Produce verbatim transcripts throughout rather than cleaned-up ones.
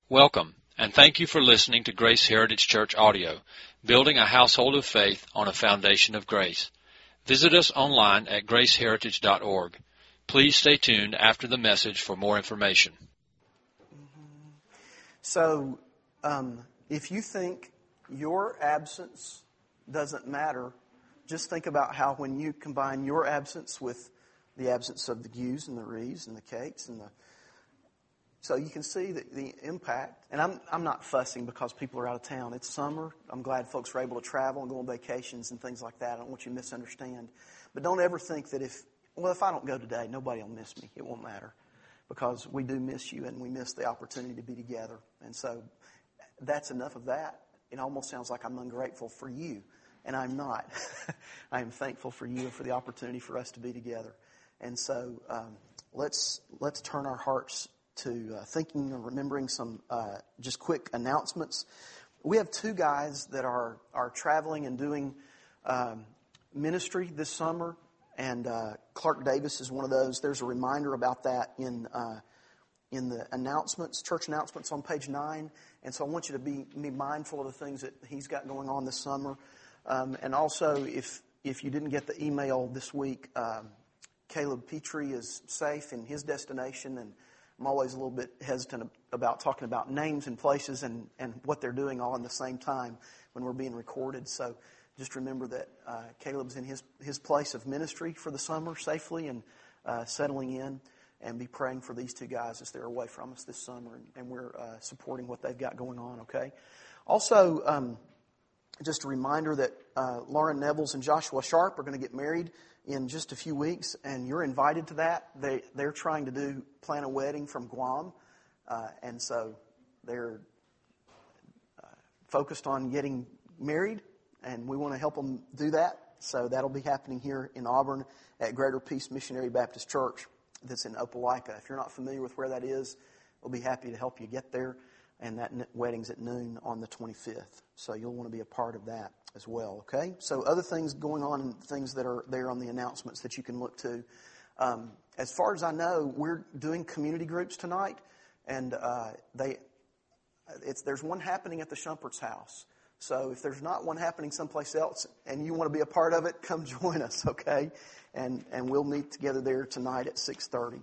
Welcome, and thank you for listening to Grace Heritage Church Audio, building a household of faith on a foundation of grace. Visit us online at grace heritage dot org. Please stay tuned after the message for more information. So, um, if you think your absence doesn't matter, just think about how when you combine your absence with the absence of the Gues and the Reeves and the Cakes and the So you can see the, the impact. And I'm I'm not fussing because people are out of town. It's summer. I'm glad folks are able to travel and go on vacations and things like that. I don't want you to misunderstand. But don't ever think that if, well, if I don't go today, nobody will miss me. It won't matter. Because we do miss you and we miss the opportunity to be together. And so that's enough of that. It almost sounds like I'm ungrateful for you. And I'm not. I am thankful for you and for the opportunity for us to be together. And so um, let's let's turn our hearts to uh, thinking and remembering some uh, just quick announcements. We have two guys that are, are traveling and doing um, ministry this summer, and uh, Clark Davis is one of those. There's a reminder about that in uh, in the announcements, church announcements on page nine, and so I want you to be, be mindful of the things that he's got going on this summer. Um, and also, if, if you didn't get the email this week, um, Caleb Petrie is safe in his destination, and I'm always a little bit hesitant about talking about names and places and, and what they're doing all in the same time when we're being recorded. So just remember that uh, Caleb's in his, his place of ministry for the summer safely and uh, settling in, and be praying for these two guys as they're away from us this summer, and, and we're uh, supporting what they've got going on, okay? Also, um, just a reminder that uh, Lauren Nevels and Joshua Sharp are going to get married in just a few weeks, and you're invited to that. They, they're trying to do plan a wedding from Guam, uh, and so they're uh, focused on getting married, and we want to help them do that. So that'll be happening here in Auburn at Greater Peace Missionary Baptist Church that's in Opelika. If you're not familiar with where that is, we'll be happy to help you get there, and that wedding's at noon on the twenty-fifth. So you'll want to be a part of that as well, okay? So other things going on, and things that are there on the announcements that you can look to. Um, as far as I know, we're doing community groups tonight, and uh, they it's there's one happening at the Shumpert's house. So if there's not one happening someplace else and you want to be a part of it, come join us, okay? And and we'll meet together there tonight at six thirty.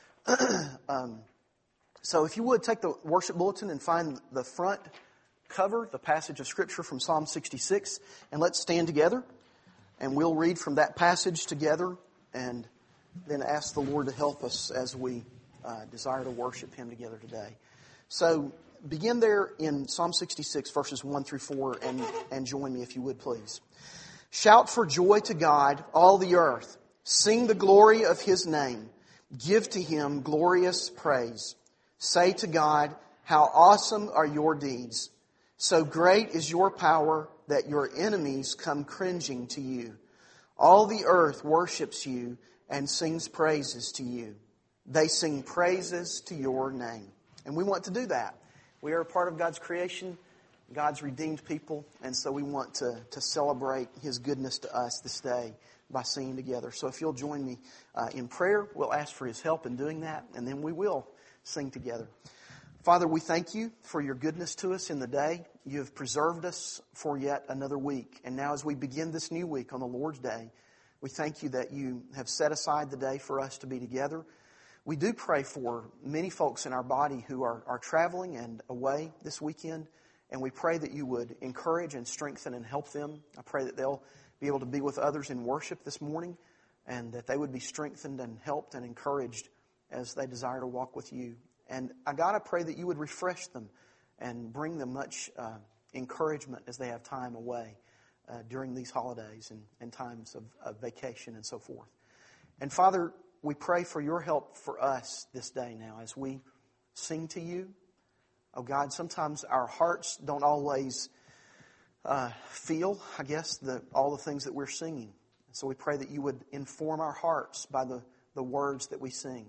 um, so if you would, take the worship bulletin and find the front cover, the passage of Scripture from Psalm sixty-six, and let's stand together, and we'll read from that passage together, and then ask the Lord to help us as we uh, desire to worship Him together today. So begin there in Psalm sixty-six, verses one through four, and, and join me if you would, please. Shout for joy to God, all the earth. Sing the glory of His name. Give to Him glorious praise. Say to God, how awesome are your deeds. So great is your power that your enemies come cringing to you. All the earth worships you and sings praises to you. They sing praises to your name. And we want to do that. We are a part of God's creation, God's redeemed people, and so we want to, to celebrate His goodness to us this day by singing together. So if you'll join me uh, in prayer, we'll ask for His help in doing that, and then we will sing together. Father, we thank You for Your goodness to us in the day. You have preserved us for yet another week. And now as we begin this new week on the Lord's Day, we thank You that You have set aside the day for us to be together. We do pray for many folks in our body who are, are traveling and away this weekend. And we pray that You would encourage and strengthen and help them. I pray that they'll be able to be with others in worship this morning, and that they would be strengthened and helped and encouraged as they desire to walk with You. And I God, I pray that You would refresh them and bring them much uh, encouragement as they have time away uh, during these holidays and, and times of, of vacation and so forth. And Father, we pray for Your help for us this day now as we sing to You. Oh God, sometimes our hearts don't always uh, feel, I guess, the, all the things that we're singing. So we pray that You would inform our hearts by the, the words that we sing.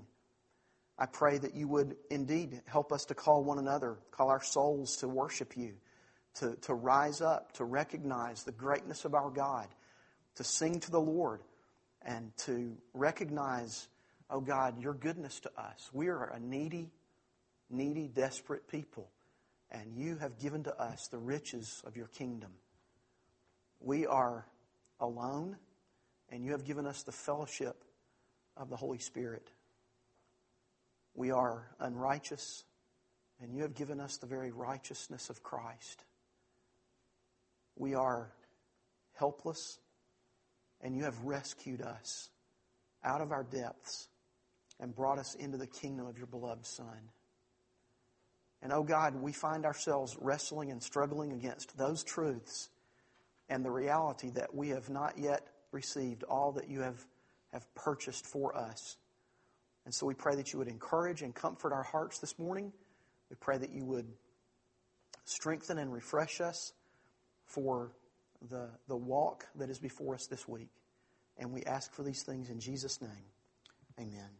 I pray that You would indeed help us to call one another, call our souls to worship You, to, to rise up, to recognize the greatness of our God, to sing to the Lord, and to recognize, oh God, Your goodness to us. We are a needy, needy, desperate people. and you have given to us the riches of your kingdom. We are alone, and you have given us the fellowship of the Holy Spirit. We are unrighteous, and you have given us the very righteousness of Christ. We are helpless, and you have rescued us out of our depths and brought us into the kingdom of your beloved Son. And oh God, we find ourselves wrestling and struggling against those truths and the reality that we have not yet received all that you have, have purchased for us. And so we pray that you would encourage and comfort our hearts this morning. We pray that you would strengthen and refresh us for the, the walk that is before us this week. And we ask for these things in Jesus' name. Amen.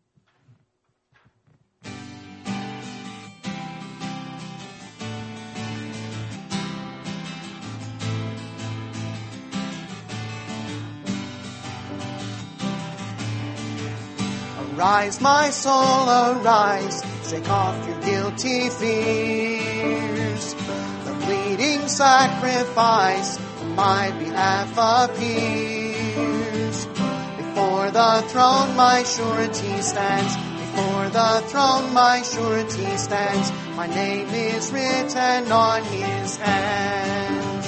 Arise, my soul, arise, shake off your guilty fears. The bleeding sacrifice on my behalf appears. Before the throne my surety stands, before the throne my surety stands. My name is written on his hands.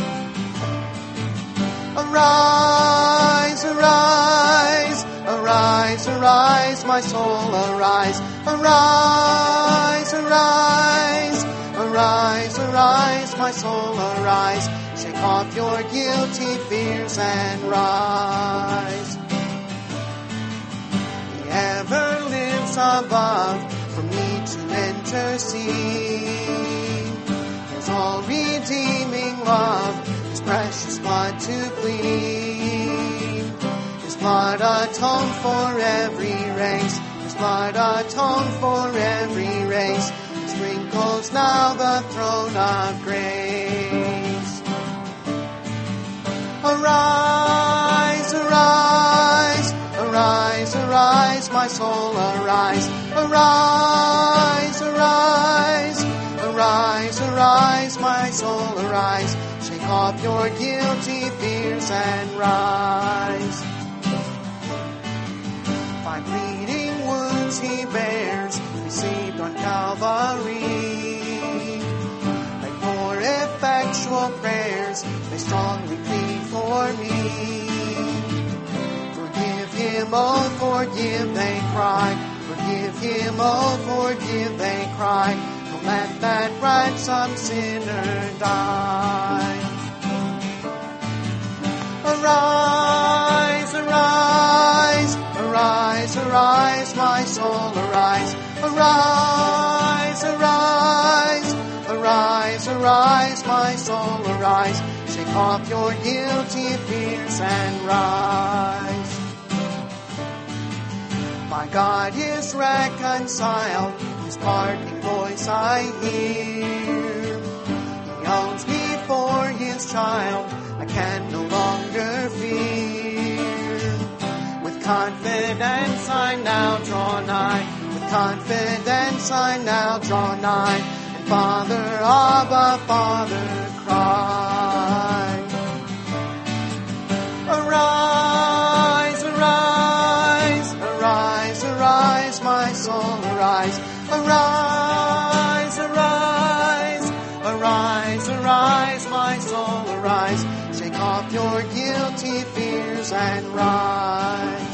Arise, arise, arise, arise, my soul, arise. Arise, arise, arise, arise, my soul, arise. Shake off your guilty fears and rise. He ever lives above for me to intercede. His all-redeeming love, His precious blood to plead. His blood atoned for every race. His blood atoned for every race. It sprinkles now the throne of grace. Arise, arise, arise, arise, my soul, arise. Arise, arise, arise, arise, my soul, arise. Shake off your guilty fears and rise. By bleeding wounds he bears, received on Calvary. Like more effectual prayers, they strongly plead for me. Forgive him, oh forgive, they cry. Forgive him, oh forgive, they cry. Don't let that ransomed sinner die. Arise, arise, arise, arise, my soul, arise. Arise, arise, arise, arise, my soul, arise. Shake off your guilty fears and rise. My God is reconciled, His pardoning voice I hear. He owns me for His child, I can no longer fear. With confidence I now draw nigh, with confidence I now draw nigh, and Father, Abba, Father, cry. Arise, arise, arise, arise, my soul, arise. Arise, arise, arise, arise, my soul, arise. Shake off your guilty fears and rise.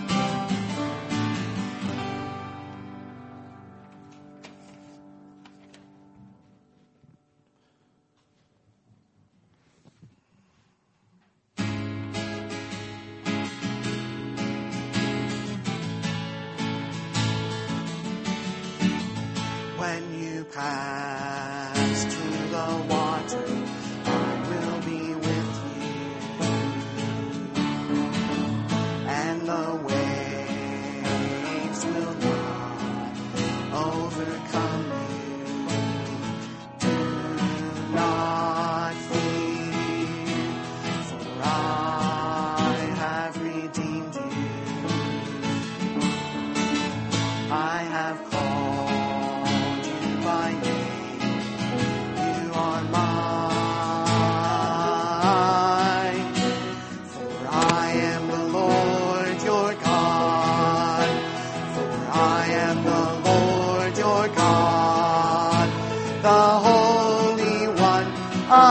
When you pass through the water, I will be with you. And the waves will not overcome you. Do not fear, for I have redeemed you. I have called by name,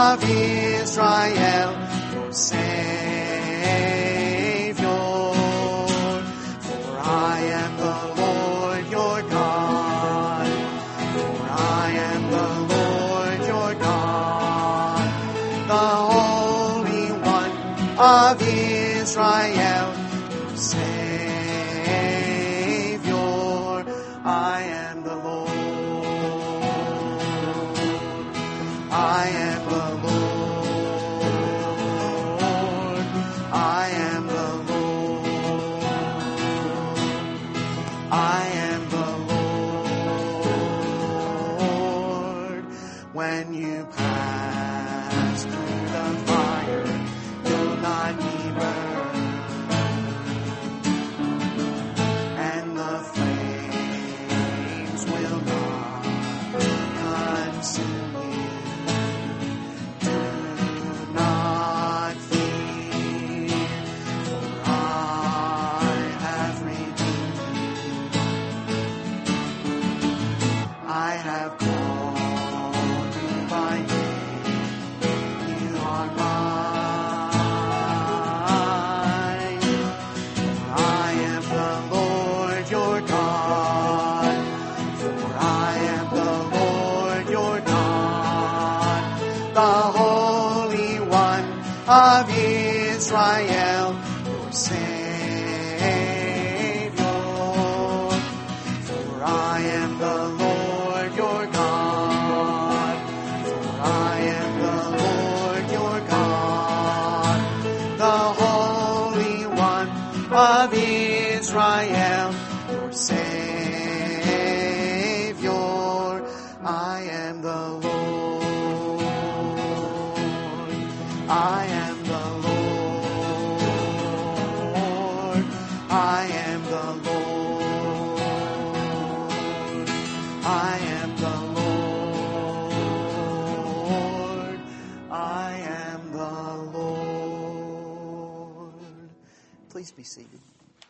of Israel, your Savior. For I am the Lord your God. For I am the Lord your God, the Holy One of Israel, your Savior. I am the Lord. I am the Lord. I am the Lord. I am the Lord. When you pass through the fire, you'll not be burned. And the flames will not consume you. Do not fear, for I have redeemed you. I have called you by name. You are mine. For I am the Lord your God. For I am the Lord your God, the Holy One of Israel, your Savior. For I am the Lord your God. For I am the Lord your God, the Holy One of Israel, your Savior. I am the Lord. I am the Lord. I am the Lord. I am the Lord. I am the Lord. Please be seated.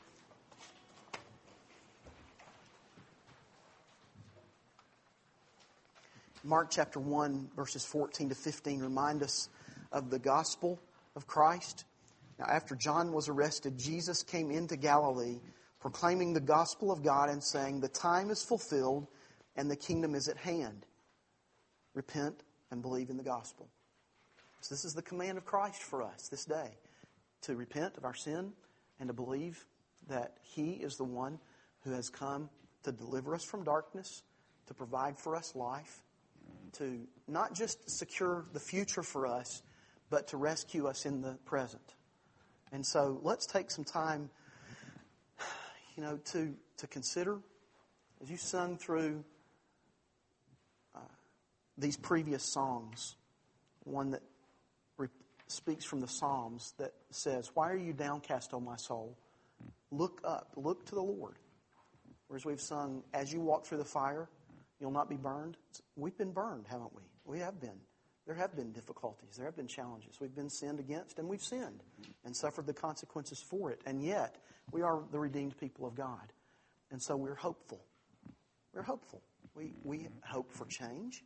Mark chapter one, verses fourteen to fifteen remind us of the gospel of Christ. Now, after John was arrested, Jesus came into Galilee, proclaiming the gospel of God and saying, "The time is fulfilled and the kingdom is at hand. Repent and believe in the gospel." So this is the command of Christ for us this day, to repent of our sin and to believe that He is the one who has come to deliver us from darkness, to provide for us life, to not just secure the future for us, but to rescue us in the present. And so let's take some time, you know, to, to consider, as you sung through uh, these previous songs, one that re- speaks from the Psalms that says, "Why are you downcast, O my soul? Look up, look to the Lord." Whereas we've sung, "As you walk through the fire, you'll not be burned." We've been burned, haven't we? We have been. There have been difficulties. There have been challenges. We've been sinned against, and we've sinned and suffered the consequences for it. And yet, we are the redeemed people of God. And so we're hopeful. We're hopeful. We, we hope for change.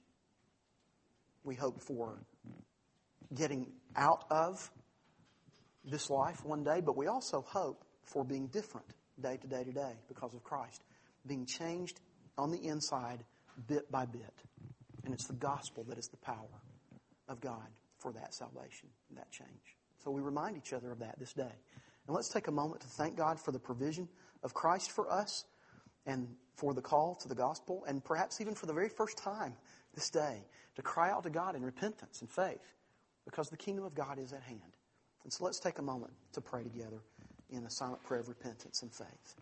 We hope for getting out of this life one day, but we also hope for being different day to day to day because of Christ. Being changed on the inside bit by bit. And it's the gospel that is the power of God for that salvation and that change. So we remind each other of that this day. And let's take a moment to thank God for the provision of Christ for us and for the call to the gospel, and perhaps even for the very first time this day to cry out to God in repentance and faith, because the kingdom of God is at hand. And so let's take a moment to pray together in a silent prayer of repentance and faith.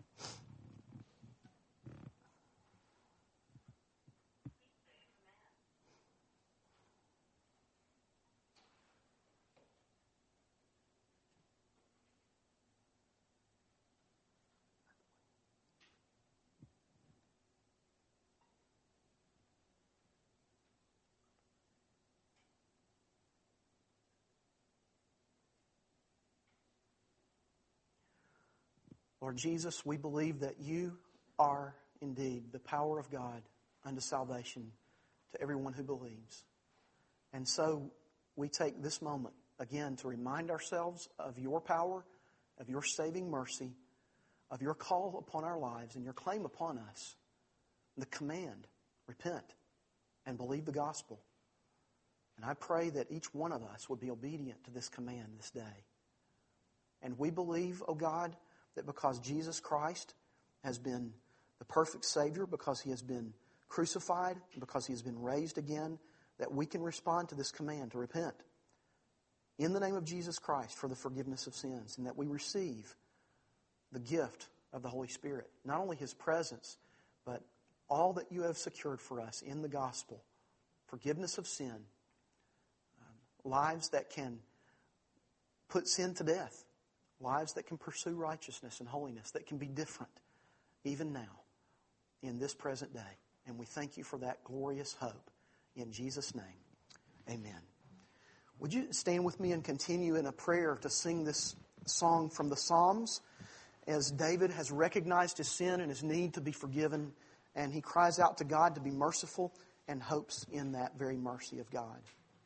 Lord Jesus, we believe that You are indeed the power of God unto salvation to everyone who believes. And so we take this moment again to remind ourselves of your power, of your saving mercy, of your call upon our lives and your claim upon us. The command, repent and believe the gospel. And I pray that each one of us would be obedient to this command this day. And we believe, O God, that because Jesus Christ has been the perfect Savior, because He has been crucified, because He has been raised again, that we can respond to this command to repent in the name of Jesus Christ for the forgiveness of sins, and that we receive the gift of the Holy Spirit. Not only His presence, but all that you have secured for us in the gospel. Forgiveness of sin. Um, lives that can put sin to death. Lives that can pursue righteousness and holiness, that can be different even now in this present day. And we thank you for that glorious hope. In Jesus' name, amen. Would you stand with me and continue in a prayer to sing this song from the Psalms as David has recognized his sin and his need to be forgiven, and he cries out to God to be merciful and hopes in that very mercy of God.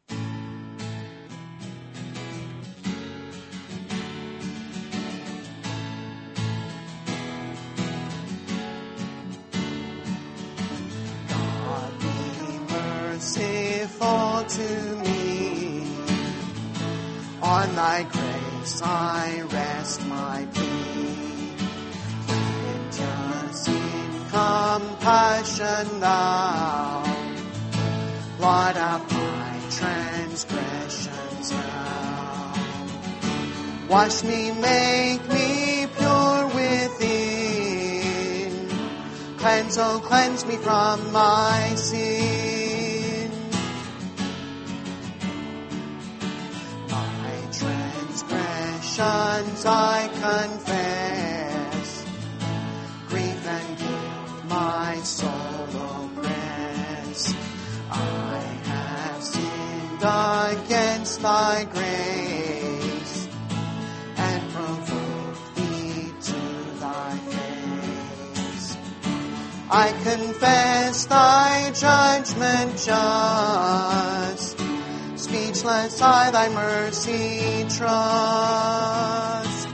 Merciful to me, on thy grace I rest my plea. Plenteous in compassion thou, blot out my transgressions now. Wash me, make me pure within, cleanse, oh cleanse me from my sin. I confess, grief and guilt my soul oppress. I have sinned against thy grace, and provoked thee to thy face. I confess thy judgment just, speechless I thy mercy trust.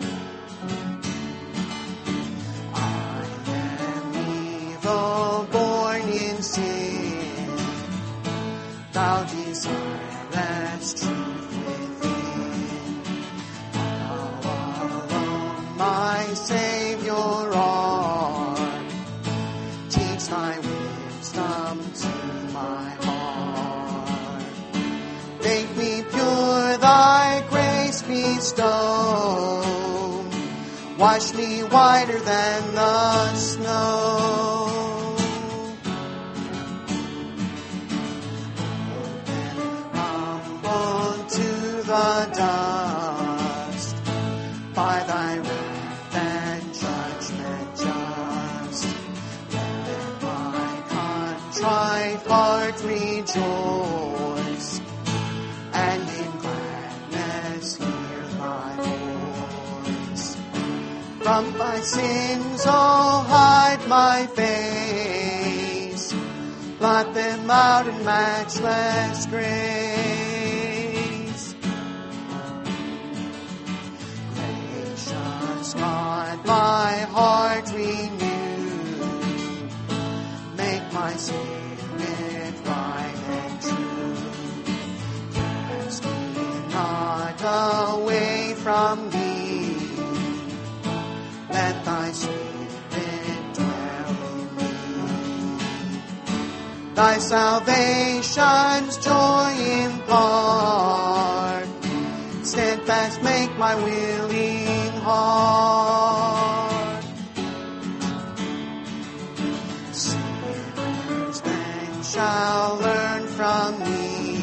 I am evil, born in sin. Thou desirest truth within. Thou alone my Savior art. Teach thy wisdom to my heart. Make me pure, thy grace bestow. Wash me whiter than the snow. Open, humble to the dust, by thy wrath and judgment just. Let my contrite heart rejoice, and in gladness hear thy voice. From my sins, oh, hide my face. Blot them out in matchless grace. Gracious God, my heart renew. Make my spirit right and true. Cast me not away from thee. Let thy spirit dwell in me. Thy salvation's joy impart. Steadfast make my willing heart. Sinners then shall learn from me,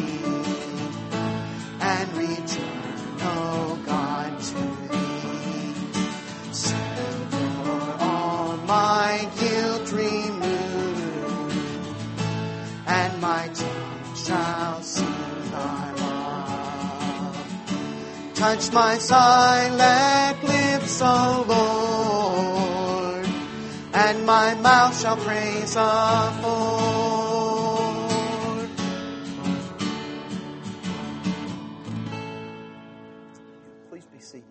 and return, O God, to thee. Savior, all my guilt remove, and my tongue shall sing thy love. Touch my silent lips, O Lord, and my mouth shall praise afford. seated.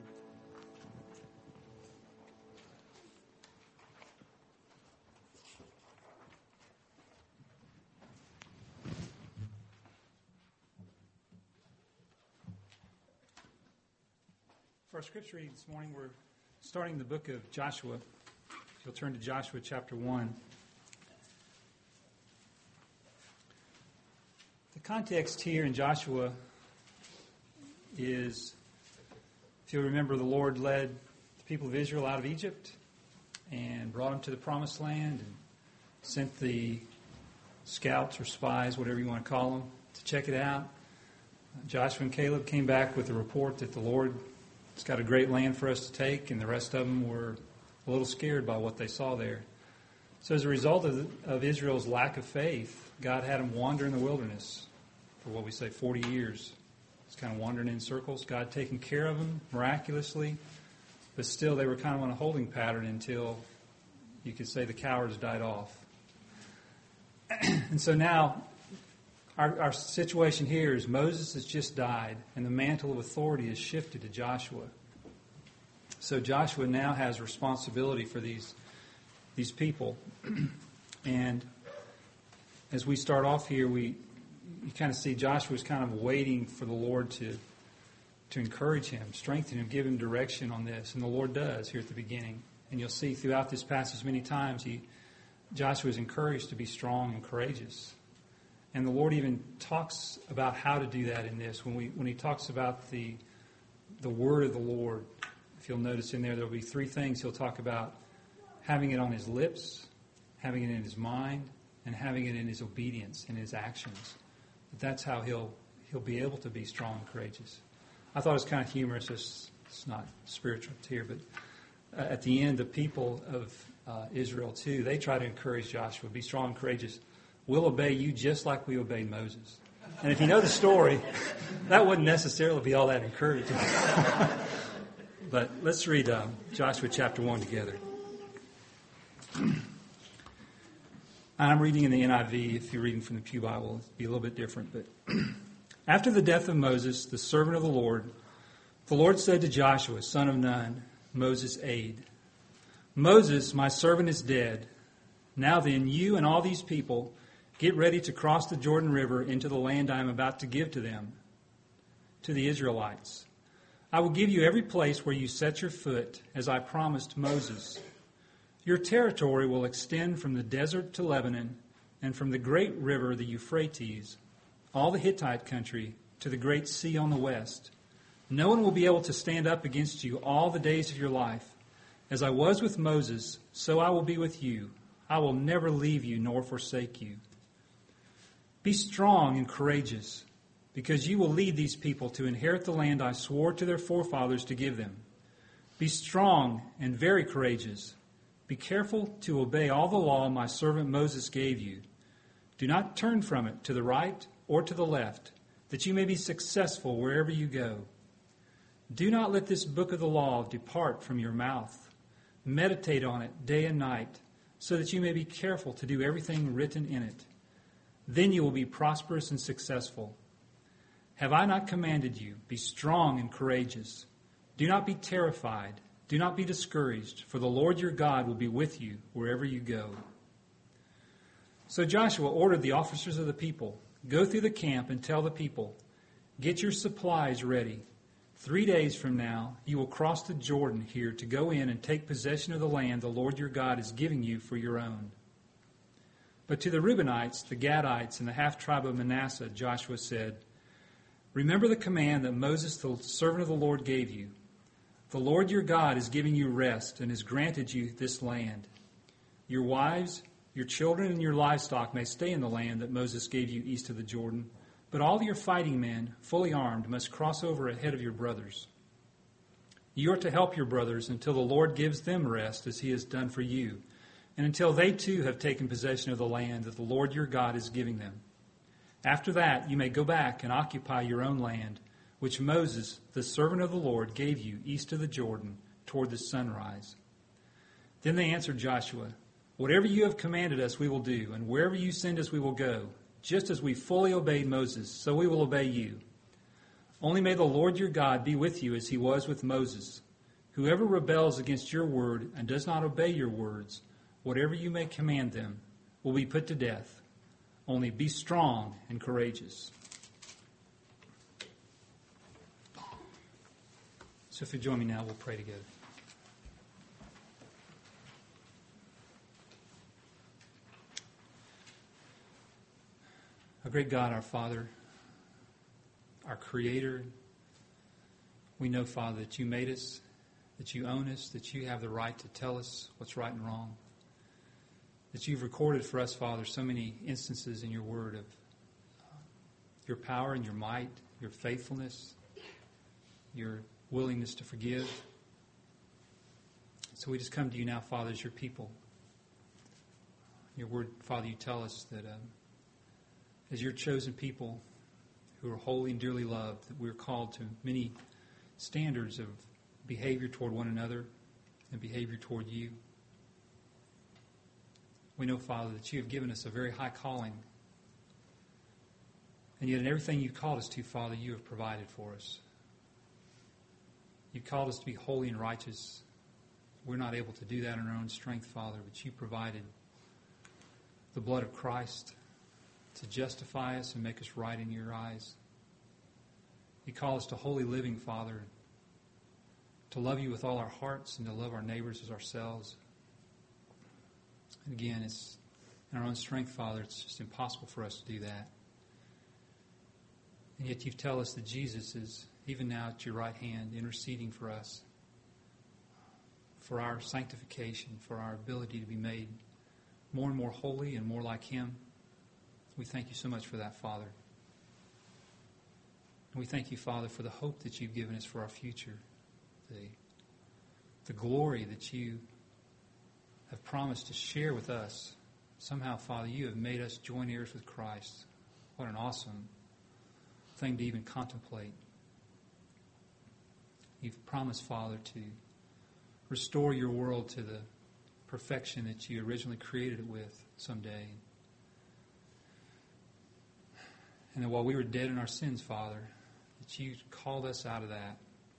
For our scripture reading this morning, we're starting the book of Joshua. If you'll turn to Joshua chapter one. The context here in Joshua is, if you'll remember, the Lord led the people of Israel out of Egypt and brought them to the promised land and sent the scouts or spies, whatever you want to call them, to check it out. Joshua and Caleb came back with a report that the Lord has got a great land for us to take, and the rest of them were a little scared by what they saw there. So as a result of, of Israel's lack of faith, God had them wander in the wilderness for what we say forty years. It's kind of wandering in circles. God taking care of them miraculously, but still they were kind of on a holding pattern until you could say the cowards died off. And so now our, our situation here is Moses has just died, and the mantle of authority is shifted to Joshua. So Joshua now has responsibility for these these people. And as we start off here, we you kind of see Joshua's kind of waiting for the Lord to to encourage him, strengthen him, give him direction on this. And the Lord does here at the beginning. And you'll see throughout this passage many times he Joshua is encouraged to be strong and courageous. And the Lord even talks about how to do that in this. When we when he talks about the the word of the Lord, if you'll notice in there, there'll be three things he'll talk about: having it on his lips, having it in his mind, and having it in his obedience, in his actions. But that's how he'll he'll be able to be strong and courageous. I thought it was kind of humorous. It's, it's not spiritual here, but uh, at the end, the people of uh, Israel too, they try to encourage Joshua, be strong and courageous. We'll obey you just like we obeyed Moses. And if you know the story, that wouldn't necessarily be all that encouraging. But let's read um, Joshua chapter one together. I'm reading in the N I V. If you're reading from the Pew Bible, it'll be a little bit different. But after the death of Moses, the servant of the Lord, the Lord said to Joshua, son of Nun, Moses' aide, Moses, my servant, is dead. Now then, you and all these people get ready to cross the Jordan River into the land I am about to give to them, to the Israelites. I will give you every place where you set your foot, as I promised Moses. Your territory will extend from the desert to Lebanon, and from the great river, the Euphrates, all the Hittite country, to the great sea on the west. No one will be able to stand up against you all the days of your life. As I was with Moses, so I will be with you. I will never leave you nor forsake you. Be strong and courageous, because you will lead these people to inherit the land I swore to their forefathers to give them. Be strong and very courageous. Be careful to obey all the law my servant Moses gave you. Do not turn from it to the right or to the left, that you may be successful wherever you go. Do not let this book of the law depart from your mouth. Meditate on it day and night, so that you may be careful to do everything written in it. Then you will be prosperous and successful. Have I not commanded you? Be strong and courageous. Do not be terrified. Do not be discouraged, for the Lord your God will be with you wherever you go. So Joshua ordered the officers of the people, go through the camp and tell the people, get your supplies ready. Three days from now, you will cross the Jordan here to go in and take possession of the land the Lord your God is giving you for your own. But to the Reubenites, the Gadites, and the half-tribe of Manasseh, Joshua said, remember the command that Moses, the servant of the Lord, gave you. The Lord your God is giving you rest and has granted you this land. Your wives, your children, and your livestock may stay in the land that Moses gave you east of the Jordan, but all your fighting men, fully armed, must cross over ahead of your brothers. You are to help your brothers until the Lord gives them rest as he has done for you, and until they too have taken possession of the land that the Lord your God is giving them. After that, you may go back and occupy your own land, which Moses, the servant of the Lord, gave you east of the Jordan toward the sunrise. Then they answered Joshua, whatever you have commanded us we will do, and wherever you send us we will go. Just as we fully obeyed Moses, so we will obey you. Only may the Lord your God be with you as he was with Moses. Whoever rebels against your word and does not obey your words, whatever you may command them, will be put to death. Only be strong and courageous. So if you join me now, we'll pray together. Our great God, our Father, our Creator, we know, Father, that you made us, that you own us, that you have the right to tell us what's right and wrong, that you've recorded for us, Father, so many instances in your word of your power and your might, your faithfulness, your willingness to forgive. So we just come to you now, Father, as your people. Your word, Father, you tell us that um, as your chosen people who are holy and dearly loved, that we're called to many standards of behavior toward one another and behavior toward you. We know, Father, that you have given us a very high calling. And yet in everything you've called us to, Father, you have provided for us. You've called us to be holy and righteous. We're not able to do that in our own strength, Father, but you provided the blood of Christ to justify us and make us right in your eyes. You call us to holy living, Father, to love you with all our hearts and to love our neighbors as ourselves. And again, it's in our own strength, Father, it's just impossible for us to do that. And yet you tell us that Jesus is, even now at your right hand, interceding for us, for our sanctification, for our ability to be made more and more holy and more like him. We thank you so much for that, Father. And we thank you, Father, for the hope that you've given us for our future, the, the glory that you have promised to share with us. Somehow, Father, you have made us joint heirs with Christ. What an awesome thing to even contemplate. You've promised, Father, to restore your world to the perfection that you originally created it with someday. And that while we were dead in our sins, Father, that you called us out of that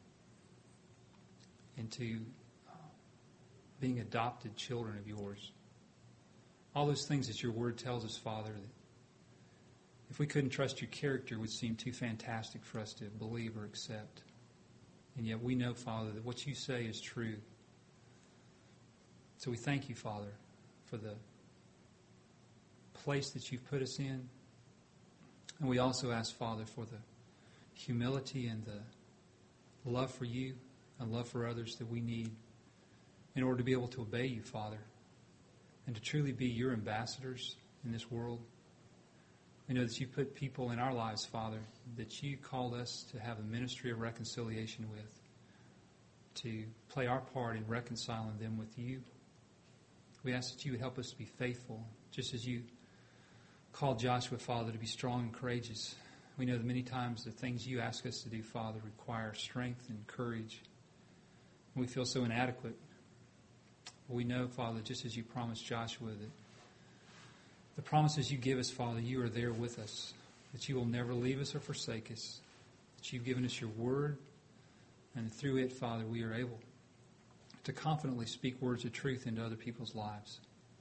into uh, being adopted children of yours. All those things that your word tells us, Father, that if we couldn't trust your character, would seem too fantastic for us to believe or accept. And yet we know, Father, that what you say is true. So we thank you, Father, for the place that you've put us in. And we also ask, Father, for the humility and the love for you and love for others that we need in order to be able to obey you, Father, and to truly be your ambassadors in this world. We know that you put people in our lives, Father, that you called us to have a ministry of reconciliation with, to play our part in reconciling them with you. We ask that you would help us to be faithful, just as you called Joshua, Father, to be strong and courageous. We know that many times the things you ask us to do, Father, require strength and courage. And we feel so inadequate. But we know, Father, just as you promised Joshua, that the promises you give us, Father, you are there with us, that you will never leave us or forsake us, that you've given us your word, and through it, Father, we are able to confidently speak words of truth into other people's lives.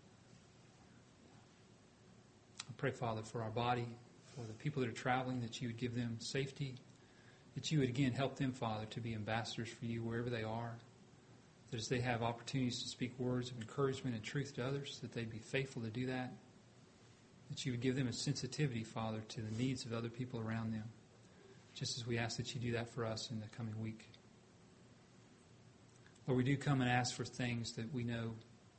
I pray, Father, for our body, for the people that are traveling, that you would give them safety, that you would again help them, Father, to be ambassadors for you wherever they are, that as they have opportunities to speak words of encouragement and truth to others, that they'd be faithful to do that, that you would give them a sensitivity, Father, to the needs of other people around them, just as we ask that you do that for us in the coming week. Lord, we do come and ask for things that we know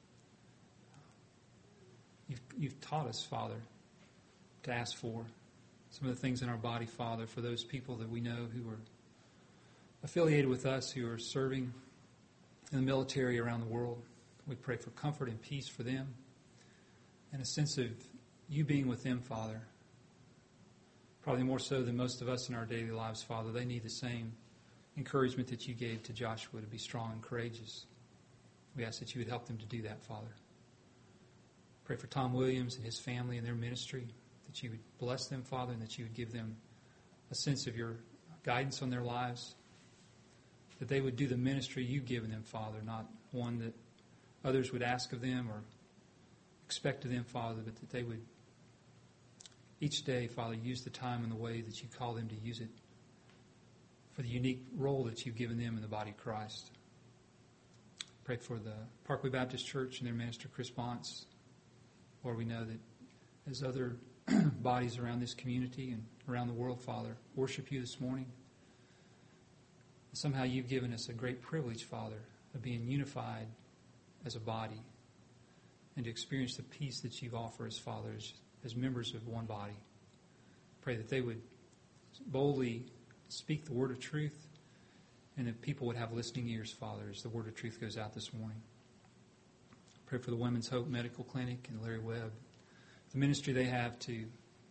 you've, you've taught us, Father, to ask for. Some of the things in our body, Father, for those people that we know who are affiliated with us, who are serving in the military around the world. We pray for comfort and peace for them and a sense of you being with them, Father. Probably more so than most of us in our daily lives, Father. They need the same encouragement that you gave to Joshua to be strong and courageous. We ask that you would help them to do that, Father. Pray for Tom Williams and his family and their ministry, that you would bless them, Father, and that you would give them a sense of your guidance on their lives, that they would do the ministry you've given them, Father, not one that others would ask of them or expect of them, Father, but that they would each day, Father, use the time in the way that you call them to use it for the unique role that you've given them in the body of Christ. Pray for the Parkway Baptist Church and their minister, Chris Bonts. Lord, we know that as other bodies around this community and around the world, Father, worship you this morning, somehow you've given us a great privilege, Father, of being unified as a body and to experience the peace that you offer us, Father, as, as members of one body. Pray that they would boldly speak the word of truth and that people would have listening ears, Father, as the word of truth goes out this morning. Pray for the Women's Hope Medical Clinic and Larry Webb, the ministry they have to,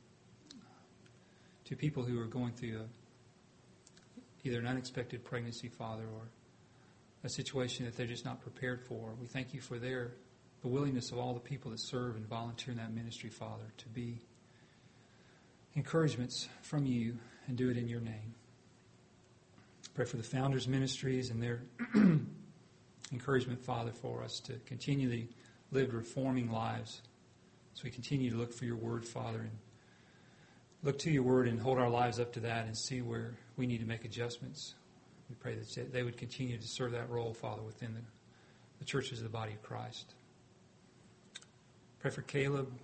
to people who are going through a either an unexpected pregnancy, Father, or a situation that they're just not prepared for. We thank you for their the willingness of all the people that serve and volunteer in that ministry, Father, to be encouragements from you and do it in your name. Pray for the Founders Ministries and their encouragement, Father, for us to continually live reforming lives. So we continue to look for your word, Father, and look to your word and hold our lives up to that and see where we need to make adjustments. We pray that they would continue to serve that role, Father, within the, the churches of the body of Christ. Pray for Caleb,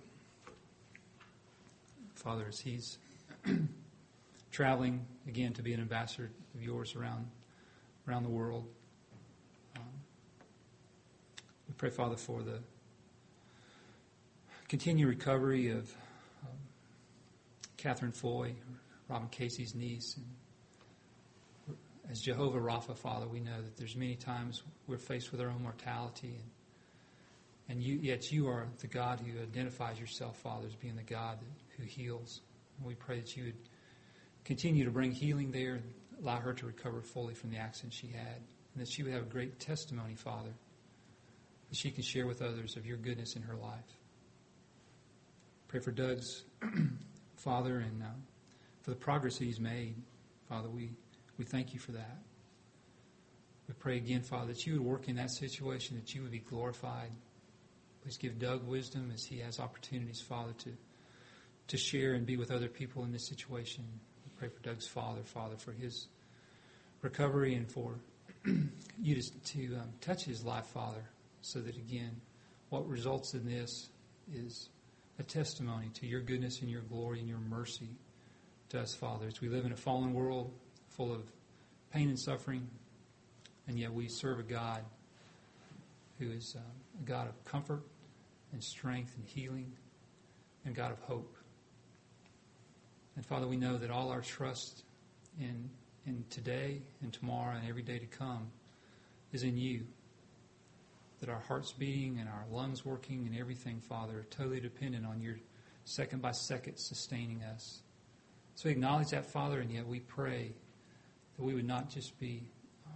Father, as he's traveling again to be an ambassador of yours around around the world. Um, we pray, Father, for the continued recovery of um, Catherine Foy, Robin Casey's niece. And as Jehovah Rapha, Father, we know that there's many times we're faced with our own mortality, and and you, yet you are the God who identifies yourself, Father, as being the God who heals. And we pray that you would continue to bring healing there and allow her to recover fully from the accident she had, and that she would have a great testimony, Father, that she can share with others of your goodness in her life. Pray for Doug's Father and uh, for the progress that he's made. Father, we, we thank you for that. We pray again, Father, that you would work in that situation, that you would be glorified. Please give Doug wisdom as he has opportunities, Father, to, to share and be with other people in this situation. We pray for Doug's father, Father, for his recovery and for you to, to um, touch his life, Father, so that, again, what results in this is a testimony to your goodness and your glory and your mercy to us, Father, as we live in a fallen world full of pain and suffering, and yet we serve a God who is um, a God of comfort and strength and healing and God of hope. And Father, we know that all our trust in in today and tomorrow and every day to come is in you. That our hearts beating and our lungs working and everything, Father, are totally dependent on your second by second sustaining us. So we acknowledge that, Father, and yet we pray that we would not just be um,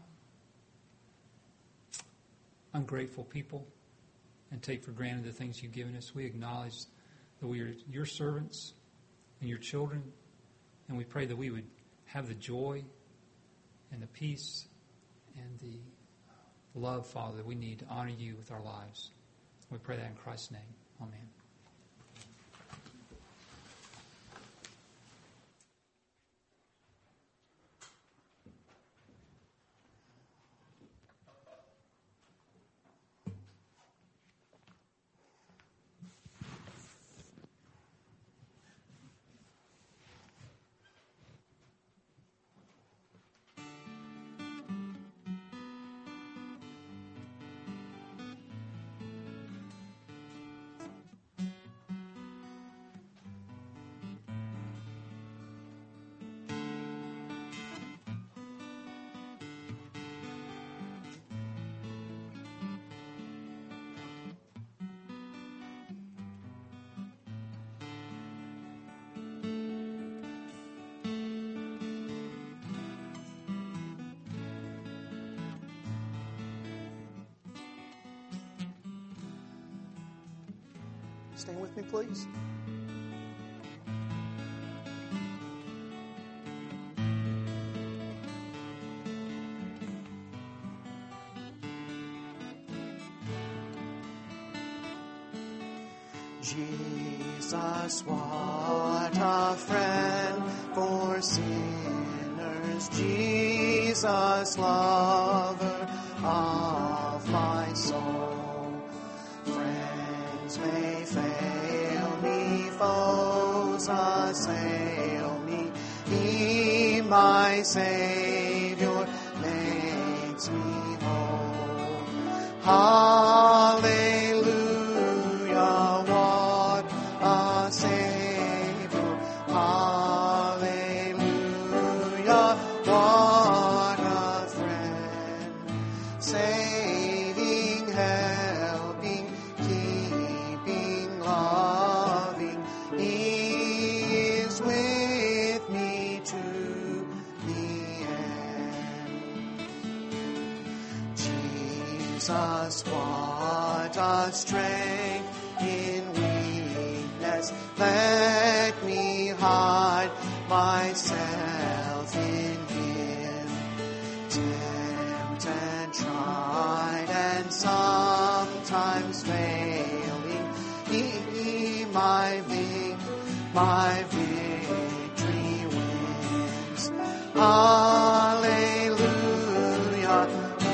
ungrateful people and take for granted the things you've given us. We acknowledge that we are your servants and your children, and we pray that we would have the joy and the peace and the love, Father, that we need to honor you with our lives. We pray that in Christ's name. Amen. Stand with me, please. Jesus, what a friend for sinners. Jesus, lover of my soul. Friends may fail me, foes assail me. He, my Savior, makes me whole. Hallelujah, what a Savior. Hallelujah, what a friend. Saving, helping, keeping, loving. He is with me to the end. Jesus, what a strength in weakness. Let me hide myself in Him. Tempted, tried, and sometimes failing. He, my vic, my victory wins. Hallelujah.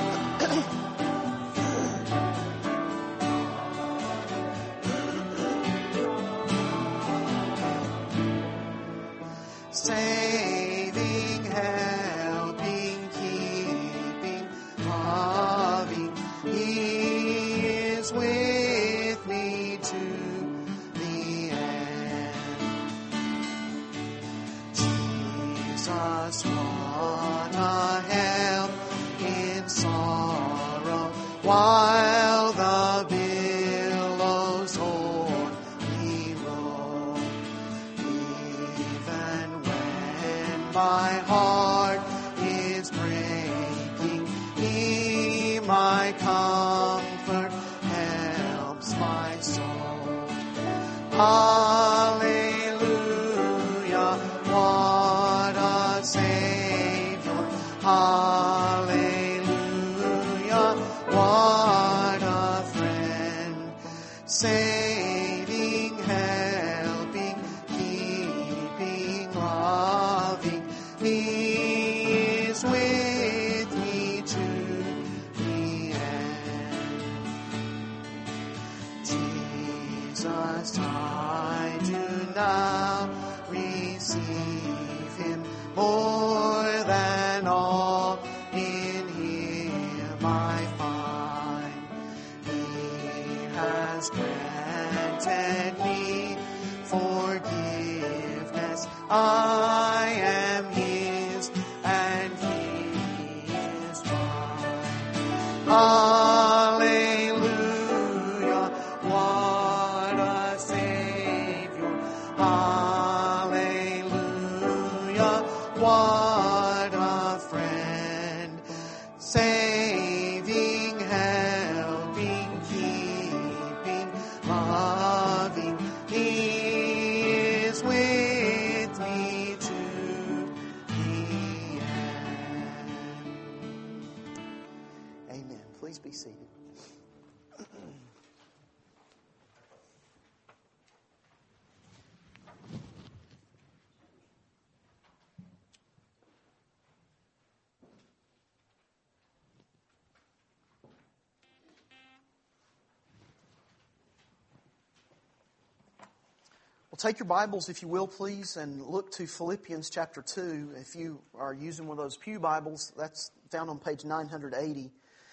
Saving, helping, keeping, loving. He is with me to the end. Jesus, what a help in sorrow, while the billows o'er me roll. Even when my heart is breaking, He, my comfort, helps my soul. Hallelujah, what a Savior. Hallelujah, what a friend. Saving, helping, keeping, loving. He is with me to the end. Jesus, I do now receive Him more than all. In Him I find He has granted me forgiveness. I am His and He is mine. Hallelujah, what a Savior. Hallelujah, what a friend. Saving, helping, keeping, loving. He is with me to the end. Amen. Please be seated. Well, take your Bibles, if you will, please, and look to Philippians chapter two. If you are using one of those pew Bibles, that's found on page nine eighty.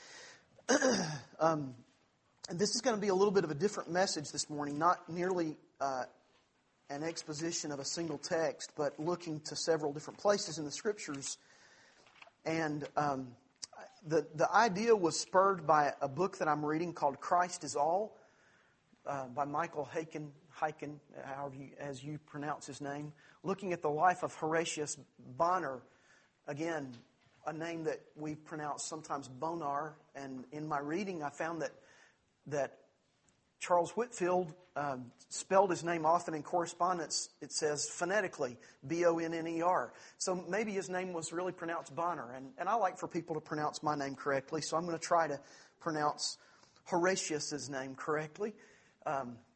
um, and this is going to be a little bit of a different message this morning, not nearly uh, an exposition of a single text, but looking to several different places in the Scriptures. And um, the, the idea was spurred by a book that I'm reading called Christ is All, uh, by Michael Haykin. Hyken, however you, as you pronounce his name, looking at the life of Horatius Bonar. Again, a name that we pronounce sometimes Bonar. And in my reading, I found that that Charles Whitfield uh, spelled his name often in correspondence. It says phonetically, B O N N E R. So maybe his name was really pronounced Bonar. And, and I like for people to pronounce my name correctly, so I'm going to try to pronounce Horatius's name correctly. Um,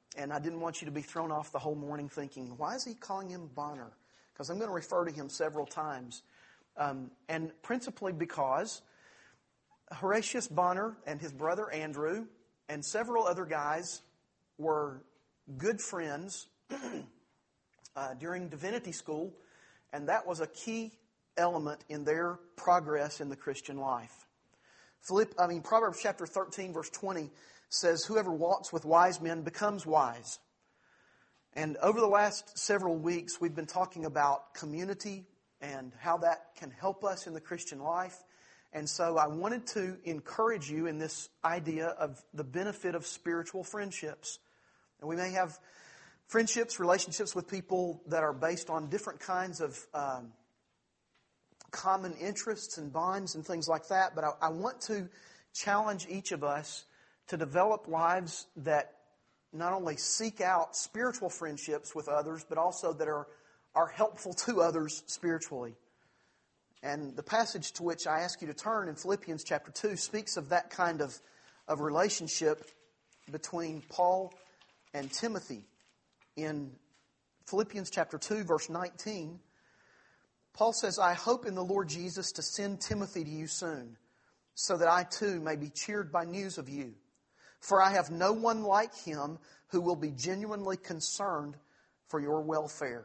And I didn't want you to be thrown off the whole morning thinking, why is he calling him Bonner? Because I'm going to refer to him several times. Um, and principally because Horatius Bonner and his brother Andrew and several other guys were good friends uh, during divinity school, and that was a key element in their progress in the Christian life. Philipp, I mean, Proverbs chapter thirteen, verse twenty says, whoever walks with wise men becomes wise. And over the last several weeks, we've been talking about community and how that can help us in the Christian life. And so I wanted to encourage you in this idea of the benefit of spiritual friendships. And we may have friendships, relationships with people that are based on different kinds of um, common interests and bonds and things like that. But I, I want to challenge each of us to develop lives that not only seek out spiritual friendships with others, but also that are, are helpful to others spiritually. And the passage to which I ask you to turn in Philippians chapter two speaks of that kind of, of relationship between Paul and Timothy. In Philippians chapter two, verse nineteen, Paul says, I hope in the Lord Jesus to send Timothy to you soon, so that I too may be cheered by news of you. For I have no one like him who will be genuinely concerned for your welfare.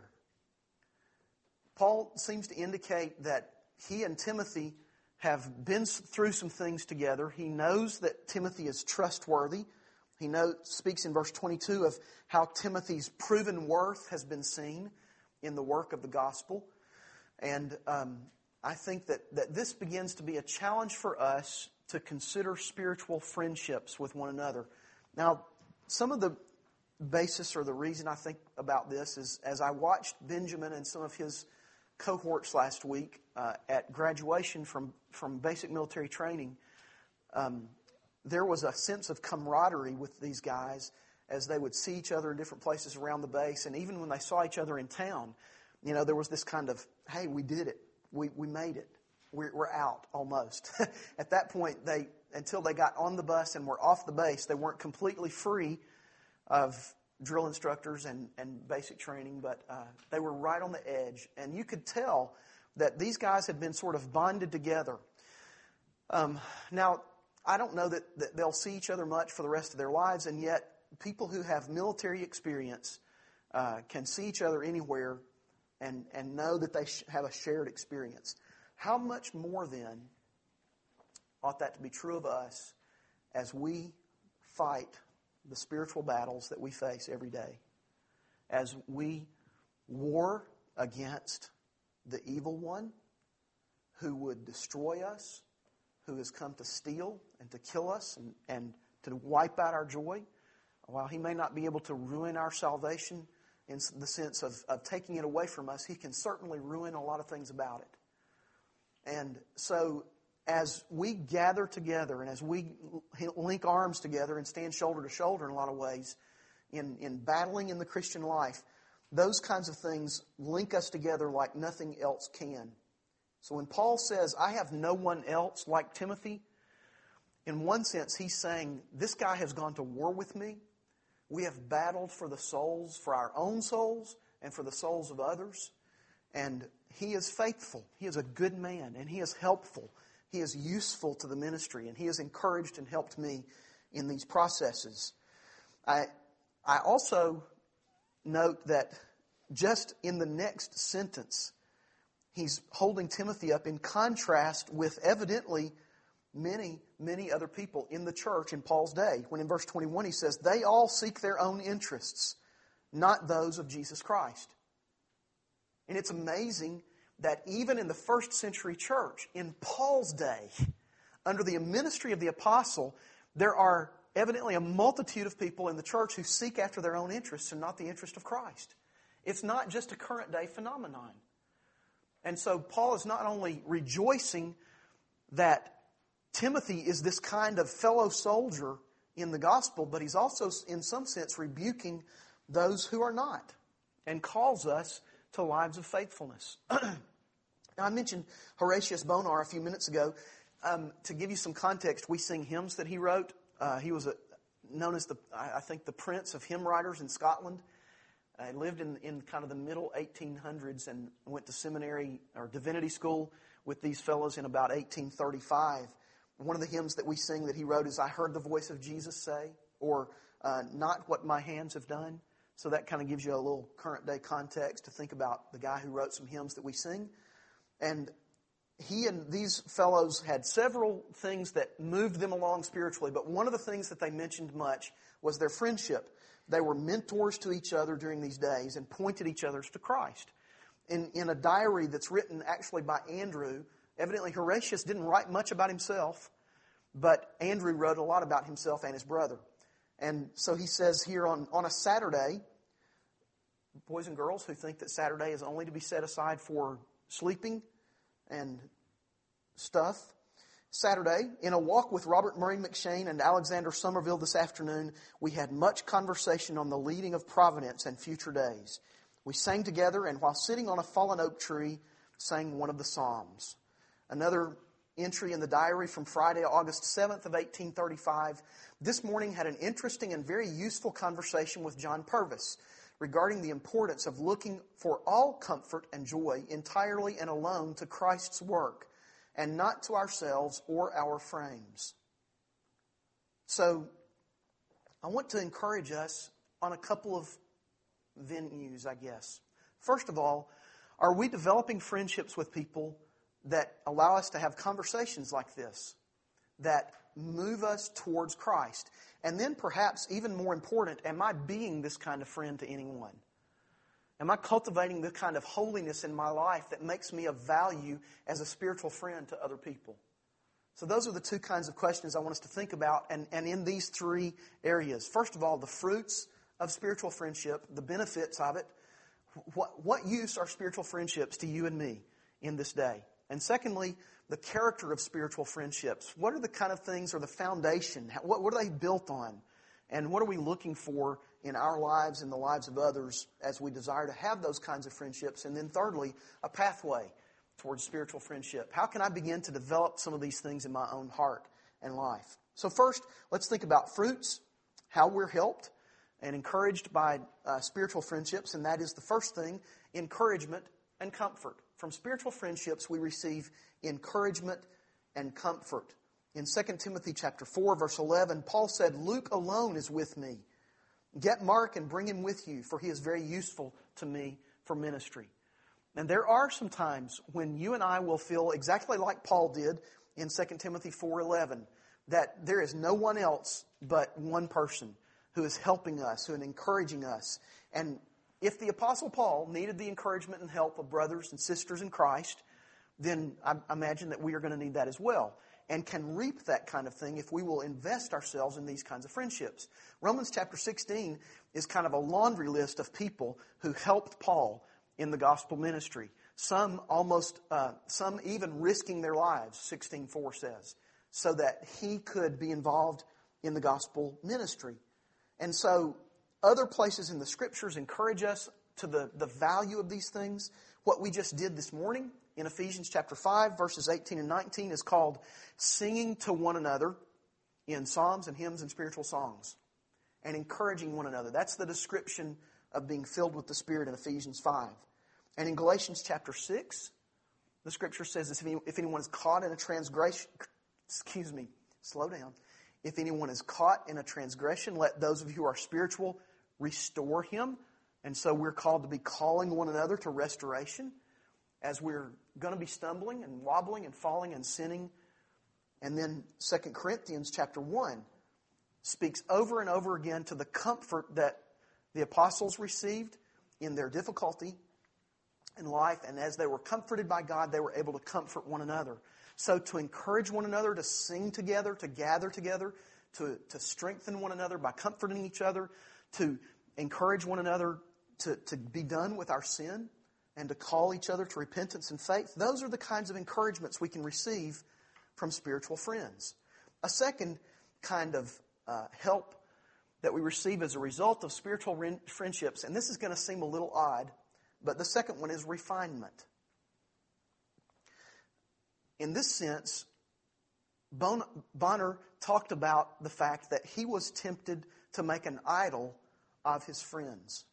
Paul seems to indicate that he and Timothy have been through some things together. He knows that Timothy is trustworthy. He knows, speaks in verse twenty-two of how Timothy's proven worth has been seen in the work of the gospel. And um, I think that, that this begins to be a challenge for us to consider spiritual friendships with one another. Now, some of the basis or the reason I think about this is as I watched Benjamin and some of his cohorts last week uh, at graduation from, from basic military training, um, there was a sense of camaraderie with these guys as they would see each other in different places around the base. And even when they saw each other in town, you know, there was this kind of, hey, we did it. We we made it. We're, we're out almost. At that point, they until they got on the bus and were off the base, they weren't completely free of drill instructors and, and basic training, but uh, they were right on the edge. And you could tell that these guys had been sort of bonded together. Um, now, I don't know that, that they'll see each other much for the rest of their lives, and yet people who have military experience uh, can see each other anywhere and, and know that they sh- have a shared experience. How much more then ought that to be true of us as we fight the spiritual battles that we face every day, as we war against the evil one who would destroy us, who has come to steal and to kill us and, and to wipe out our joy. While he may not be able to ruin our salvation in the sense of, of taking it away from us, he can certainly ruin a lot of things about it. And so as we gather together and as we link arms together and stand shoulder to shoulder in a lot of ways in, in battling in the Christian life, those kinds of things link us together like nothing else can. So when Paul says, I have no one else like Timothy, in one sense he's saying, this guy has gone to war with me. We have battled for the souls, for our own souls and for the souls of others. And he is faithful. He is a good man and he is helpful. He is useful to the ministry, and he has encouraged and helped me in these processes. I, I also note that just in the next sentence, he's holding Timothy up in contrast with evidently many, many other people in the church in Paul's day. When in verse twenty-one he says, they all seek their own interests, not those of Jesus Christ. And it's amazing that even in the first century church, in Paul's day, under the ministry of the apostle, there are evidently a multitude of people in the church who seek after their own interests and not the interest of Christ. It's not just a current day phenomenon. And so Paul is not only rejoicing that Timothy is this kind of fellow soldier in the gospel, but he's also in some sense rebuking those who are not and calls us to lives of faithfulness. Now, I mentioned Horatius Bonar a few minutes ago. Um, to give you some context, we sing hymns that he wrote. Uh, he was a known as the, I think, the Prince of Hymn Writers in Scotland. I lived in, in kind of the middle eighteen hundreds and went to seminary or divinity school with these fellows in about eighteen thirty-five. One of the hymns that we sing that he wrote is, "I heard the voice of Jesus say," or uh, "Not what my hands have done." So that kind of gives you a little current day context to think about the guy who wrote some hymns that we sing. And he and these fellows had several things that moved them along spiritually, but one of the things that they mentioned much was their friendship. They were mentors to each other during these days and pointed each other to Christ. In, in a diary that's written actually by Andrew, evidently Horatius didn't write much about himself, but Andrew wrote a lot about himself and his brother. And so he says here on, on a Saturday, boys and girls who think that Saturday is only to be set aside for sleeping and stuff. Saturday, in a walk with Robert Murray McShane and Alexander Somerville this afternoon, we had much conversation on the leading of providence and future days. We sang together, and while sitting on a fallen oak tree, sang one of the Psalms. Another entry in the diary from Friday, August seventh of eighteen thirty-five. This morning had an interesting and very useful conversation with John Purvis regarding the importance of looking for all comfort and joy entirely and alone to Christ's work and not to ourselves or our frames. So, I want to encourage us on a couple of venues, I guess. First of all, are we developing friendships with people that allow us to have conversations like this, that move us towards Christ? And then perhaps even more important, am I being this kind of friend to anyone? Am I cultivating the kind of holiness in my life that makes me of value as a spiritual friend to other people? So those are the two kinds of questions I want us to think about, and, and in these three areas. First of all, the fruits of spiritual friendship, the benefits of it. What, what use are spiritual friendships to you and me in this day? And secondly, the character of spiritual friendships. What are the kind of things, or the foundation? What, what are they built on? And what are we looking for in our lives and the lives of others as we desire to have those kinds of friendships? And then thirdly, a pathway towards spiritual friendship. How can I begin to develop some of these things in my own heart and life? So first, let's think about fruits, how we're helped and encouraged by uh, spiritual friendships. And that is the first thing, encouragement and comfort. From spiritual friendships, we receive encouragement and comfort. In Second Timothy chapter four, verse eleven, Paul said, "Luke alone is with me. Get Mark and bring him with you, for he is very useful to me for ministry." And there are some times when you and I will feel exactly like Paul did in Second Timothy four eleven, that there is no one else but one person who is helping us, who is encouraging us. And if the Apostle Paul needed the encouragement and help of brothers and sisters in Christ, then I imagine that we are going to need that as well, and can reap that kind of thing if we will invest ourselves in these kinds of friendships. Romans chapter sixteen is kind of a laundry list of people who helped Paul in the gospel ministry. Some almost, uh, some even risking their lives, sixteen four says, so that he could be involved in the gospel ministry. And so other places in the Scriptures encourage us to the, the value of these things. What we just did this morning in Ephesians chapter five, verses eighteen and nineteen is called singing to one another in psalms and hymns and spiritual songs, and encouraging one another. That's the description of being filled with the Spirit in Ephesians five. And in Galatians chapter six, the Scripture says this, if anyone is caught in a transgression, excuse me, slow down. If anyone is caught in a transgression, let those of you who are spiritual restore him. And so we're called to be calling one another to restoration as we're going to be stumbling and wobbling and falling and sinning. And then Second Corinthians chapter one speaks over and over again to the comfort that the apostles received in their difficulty in life. And as they were comforted by God, they were able to comfort one another. So to encourage one another, to sing together, to gather together, to, to strengthen one another by comforting each other, to encourage one another to, to be done with our sin and to call each other to repentance and faith. Those are the kinds of encouragements we can receive from spiritual friends. A second kind of uh, help that we receive as a result of spiritual re- friendships, and this is going to seem a little odd, but the second one is refinement. In this sense, Bonner talked about the fact that he was tempted to make an idol of his friends.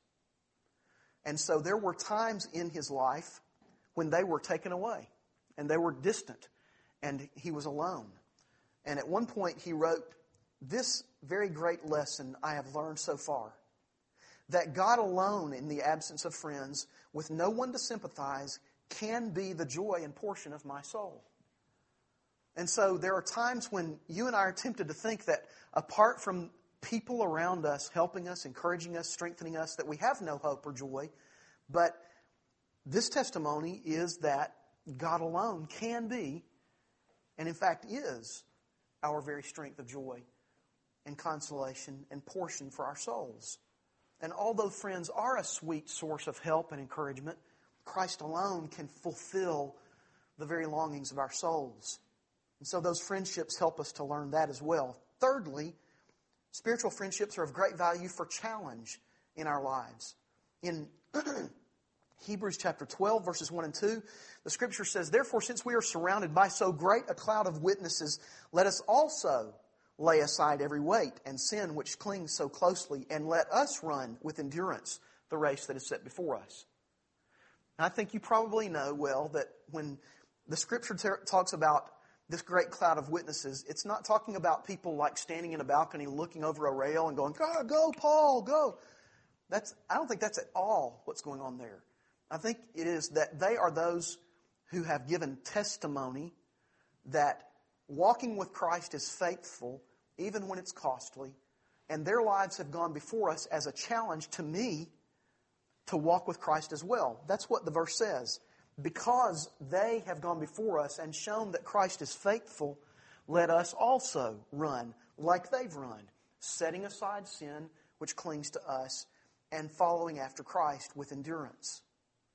And so there were times in his life when they were taken away and they were distant and he was alone. And at one point he wrote, "This very great lesson I have learned so far, that God alone in the absence of friends, with no one to sympathize, can be the joy and portion of my soul." And so there are times when you and I are tempted to think that apart from people around us helping us, encouraging us, strengthening us, that we have no hope or joy. But this testimony is that God alone can be, and in fact is, our very strength of joy and consolation and portion for our souls. And although friends are a sweet source of help and encouragement, Christ alone can fulfill the very longings of our souls. And so those friendships help us to learn that as well. Thirdly, spiritual friendships are of great value for challenge in our lives. In Hebrews chapter twelve, verses one and two, the Scripture says, "Therefore, since we are surrounded by so great a cloud of witnesses, let us also lay aside every weight and sin which clings so closely, and let us run with endurance the race that is set before us." And I think you probably know well that when the Scripture ter- talks about this great cloud of witnesses, it's not talking about people like standing in a balcony looking over a rail and going, "Go, go, Paul, go." That's, I don't think that's at all what's going on there. I think it is that they are those who have given testimony that walking with Christ is faithful, even when it's costly, and their lives have gone before us as a challenge to me to walk with Christ as well. That's what the verse says. Because they have gone before us and shown that Christ is faithful, let us also run like they've run, setting aside sin which clings to us and following after Christ with endurance.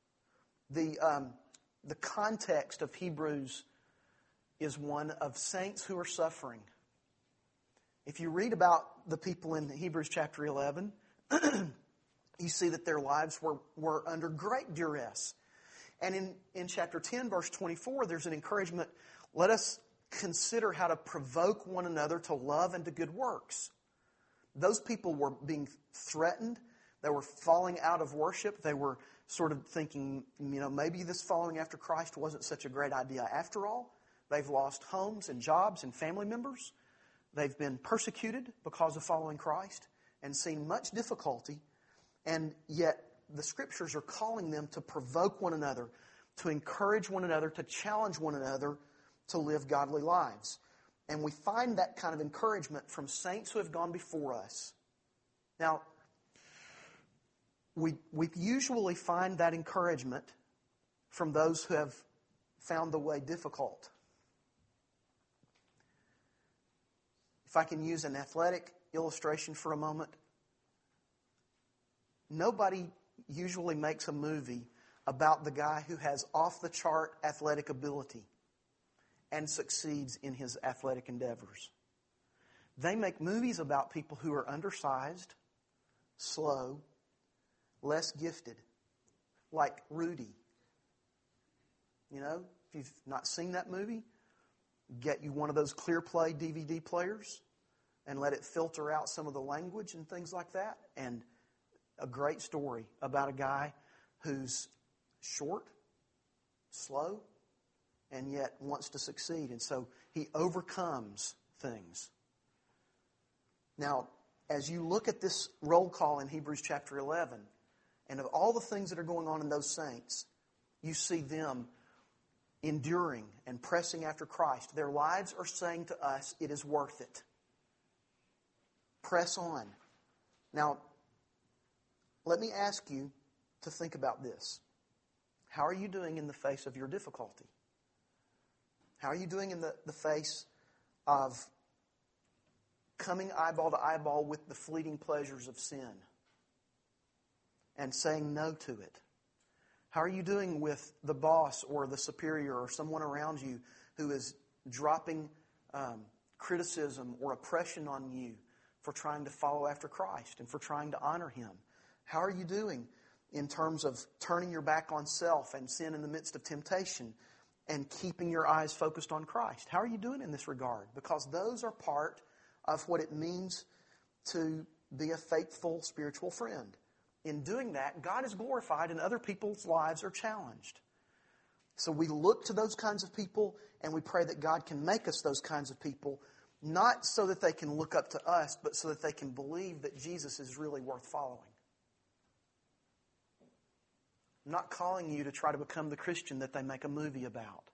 The, um, the context of Hebrews is one of saints who are suffering. If you read about the people in Hebrews chapter eleven, you see that their lives were, were under great duress. And in, in chapter ten, verse twenty-four, there's an encouragement, let us consider how to provoke one another to love and to good works. Those people were being threatened. They were falling out of worship. They were sort of thinking, you know, maybe this following after Christ wasn't such a great idea after all. They've lost homes and jobs and family members. They've been persecuted because of following Christ and seen much difficulty. And yet the Scriptures are calling them to provoke one another, to encourage one another, to challenge one another to live godly lives. And we find that kind of encouragement from saints who have gone before us. Now, we, we usually find that encouragement from those who have found the way difficult. If I can use an athletic illustration for a moment, nobody usually makes a movie about the guy who has off-the-chart athletic ability and succeeds in his athletic endeavors. They make movies about people who are undersized, slow, less gifted, like Rudy. You know, if you've not seen that movie, get you one of those ClearPlay D V D players and let it filter out some of the language and things like that. And a great story about a guy who's short, slow, and yet wants to succeed. And so he overcomes things. Now, as you look at this roll call in Hebrews chapter eleven, and of all the things that are going on in those saints, you see them enduring and pressing after Christ. Their lives are saying to us, it is worth it. Press on. Now, let me ask you to think about this. How are you doing in the face of your difficulty? How are you doing in the, the face of coming eyeball to eyeball with the fleeting pleasures of sin and saying no to it? How are you doing with the boss or the superior or someone around you who is dropping um, criticism or oppression on you for trying to follow after Christ and for trying to honor Him? How are you doing in terms of turning your back on self and sin in the midst of temptation and keeping your eyes focused on Christ? How are you doing in this regard? Because those are part of what it means to be a faithful spiritual friend. In doing that, God is glorified and other people's lives are challenged. So we look to those kinds of people and we pray that God can make us those kinds of people, not so that they can look up to us, but so that they can believe that Jesus is really worth following. I'm not calling you to try to become the Christian that they make a movie about.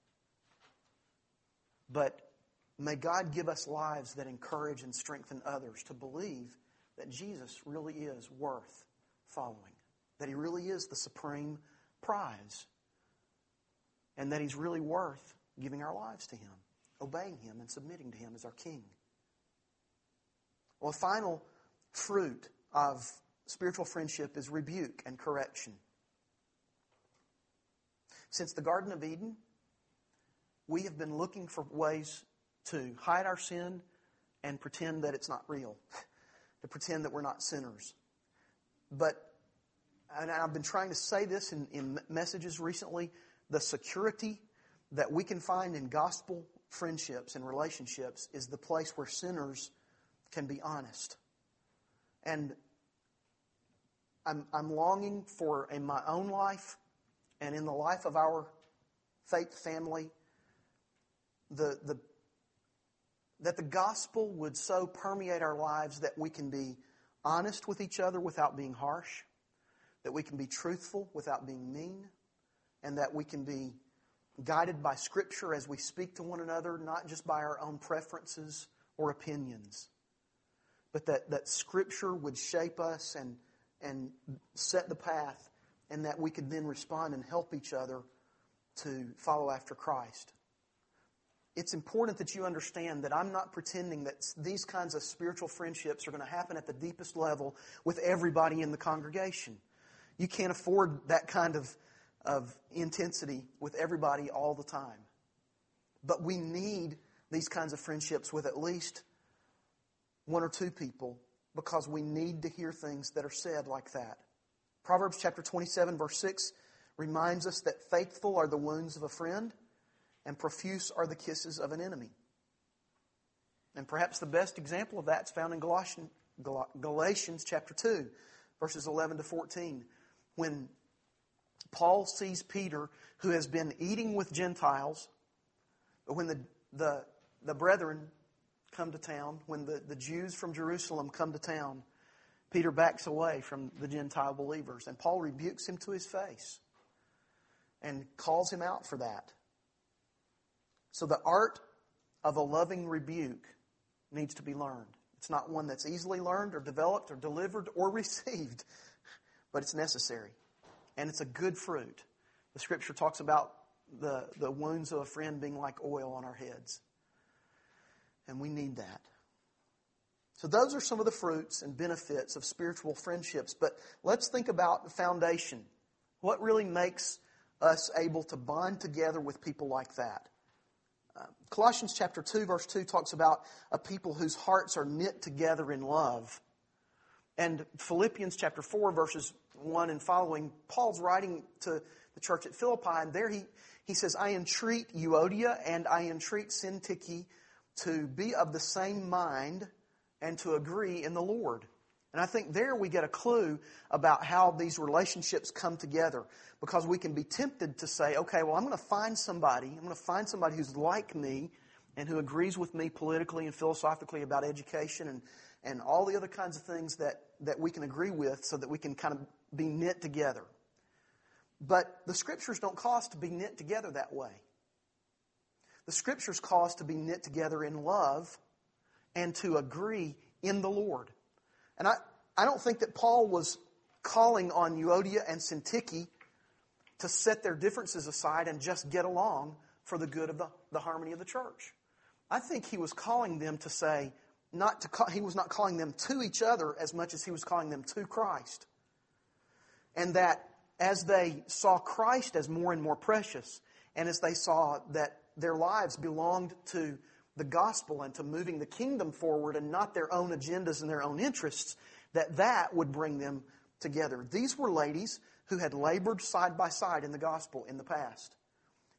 But may God give us lives that encourage and strengthen others to believe that Jesus really is worth following. That He really is the supreme prize. And that He's really worth giving our lives to Him, obeying Him and submitting to Him as our King. Well, a final fruit of spiritual friendship is rebuke and correction. Since the Garden of Eden, we have been looking for ways to hide our sin and pretend that it's not real. To pretend that we're not sinners. But, and I've been trying to say this in, in messages recently, the security that we can find in gospel friendships and relationships is the place where sinners can be honest. And I'm, I'm longing for, in my own life and in the life of our faith family, the, the, that the gospel would so permeate our lives that we can be honest with each other without being harsh, that we can be truthful without being mean, and that we can be guided by Scripture as we speak to one another, not just by our own preferences or opinions, but that, that Scripture would shape us and, and set the path, and that we could then respond and help each other to follow after Christ. It's important that you understand that I'm not pretending that these kinds of spiritual friendships are going to happen at the deepest level with everybody in the congregation. You can't afford that kind of, of intensity with everybody all the time. But we need these kinds of friendships with at least one or two people because we need to hear things that are said like that. Proverbs chapter twenty-seven verse six reminds us that faithful are the wounds of a friend, and profuse are the kisses of an enemy. And perhaps the best example of that is found in Galatians, Galatians chapter two, verses eleven to fourteen, when Paul sees Peter, who has been eating with Gentiles, but when the, the, the brethren come to town, when the, the Jews from Jerusalem come to town, Peter backs away from the Gentile believers, and Paul rebukes him to his face and calls him out for that. So the art of a loving rebuke needs to be learned. It's not one that's easily learned or developed or delivered or received, but it's necessary. And it's a good fruit. The Scripture talks about the, the wounds of a friend being like oil on our heads. And we need that. So those are some of the fruits and benefits of spiritual friendships. But let's think about the foundation. What really makes us able to bond together with people like that? Uh, Colossians chapter two verse two talks about a people whose hearts are knit together in love. And Philippians chapter four verses one and following, Paul's writing to the church at Philippi, and there he, he says, I entreat Euodia and I entreat Syntyche to be of the same mind and to agree in the Lord. And I think there we get a clue about how these relationships come together. Because we can be tempted to say, okay, well, I'm going to find somebody, I'm going to find somebody who's like me and who agrees with me politically and philosophically about education and, and all the other kinds of things that, that we can agree with so that we can kind of be knit together. But the Scriptures don't call us to be knit together that way. The Scriptures call us to be knit together in love and to agree in the Lord. And I, I don't think that Paul was calling on Euodia and Syntyche to set their differences aside and just get along for the good of the, the harmony of the church. I think he was calling them to say, not to call, he was not calling them to each other as much as he was calling them to Christ. And that as they saw Christ as more and more precious, and as they saw that their lives belonged to the gospel and to moving the kingdom forward and not their own agendas and their own interests, that that would bring them together. These were ladies who had labored side by side in the gospel in the past.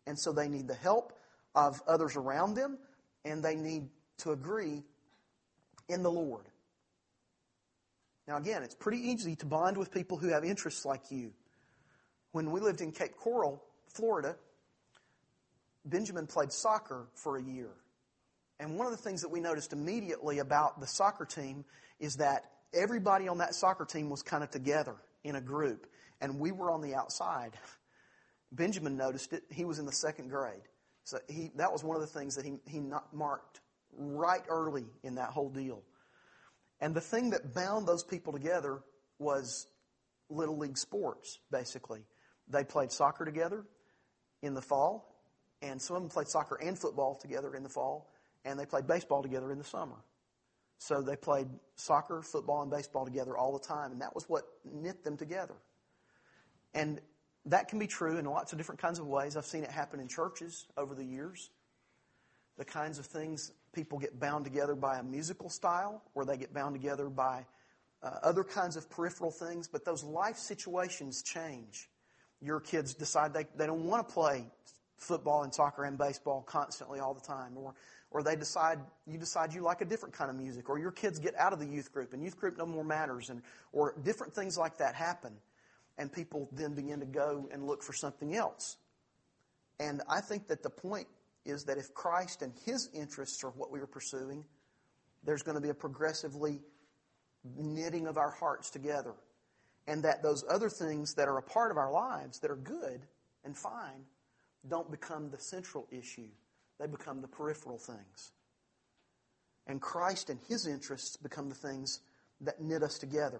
And so they need the help of others around them, and they need to agree in the Lord. Now again, it's pretty easy to bond with people who have interests like you. When we lived in Cape Coral, Florida, Benjamin played soccer for a year. And one of the things that we noticed immediately about the soccer team is that everybody on that soccer team was kind of together in a group. And we were on the outside. Benjamin noticed it. He was in the second grade. So he that was one of the things that he, he not marked right early in that whole deal. And the thing that bound those people together was Little League sports, basically. They played soccer together in the fall, and some of them played soccer and football together in the fall, and they played baseball together in the summer. So they played soccer, football, and baseball together all the time, and that was what knit them together. And that can be true in lots of different kinds of ways. I've seen it happen in churches over the years. The kinds of things people get bound together by a musical style, or they get bound together by uh, other kinds of peripheral things, but those life situations change. Your kids decide they, they don't want to play football and soccer and baseball constantly all the time, or or they decide you decide you like a different kind of music, or your kids get out of the youth group and youth group no more matters, and or different things like that happen, and people then begin to go and look for something else. And I think that the point is that if Christ and His interests are what we are pursuing, there's going to be a progressively knitting of our hearts together. And that those other things that are a part of our lives that are good and fine don't become the central issue. They become the peripheral things. And Christ and His interests become the things that knit us together.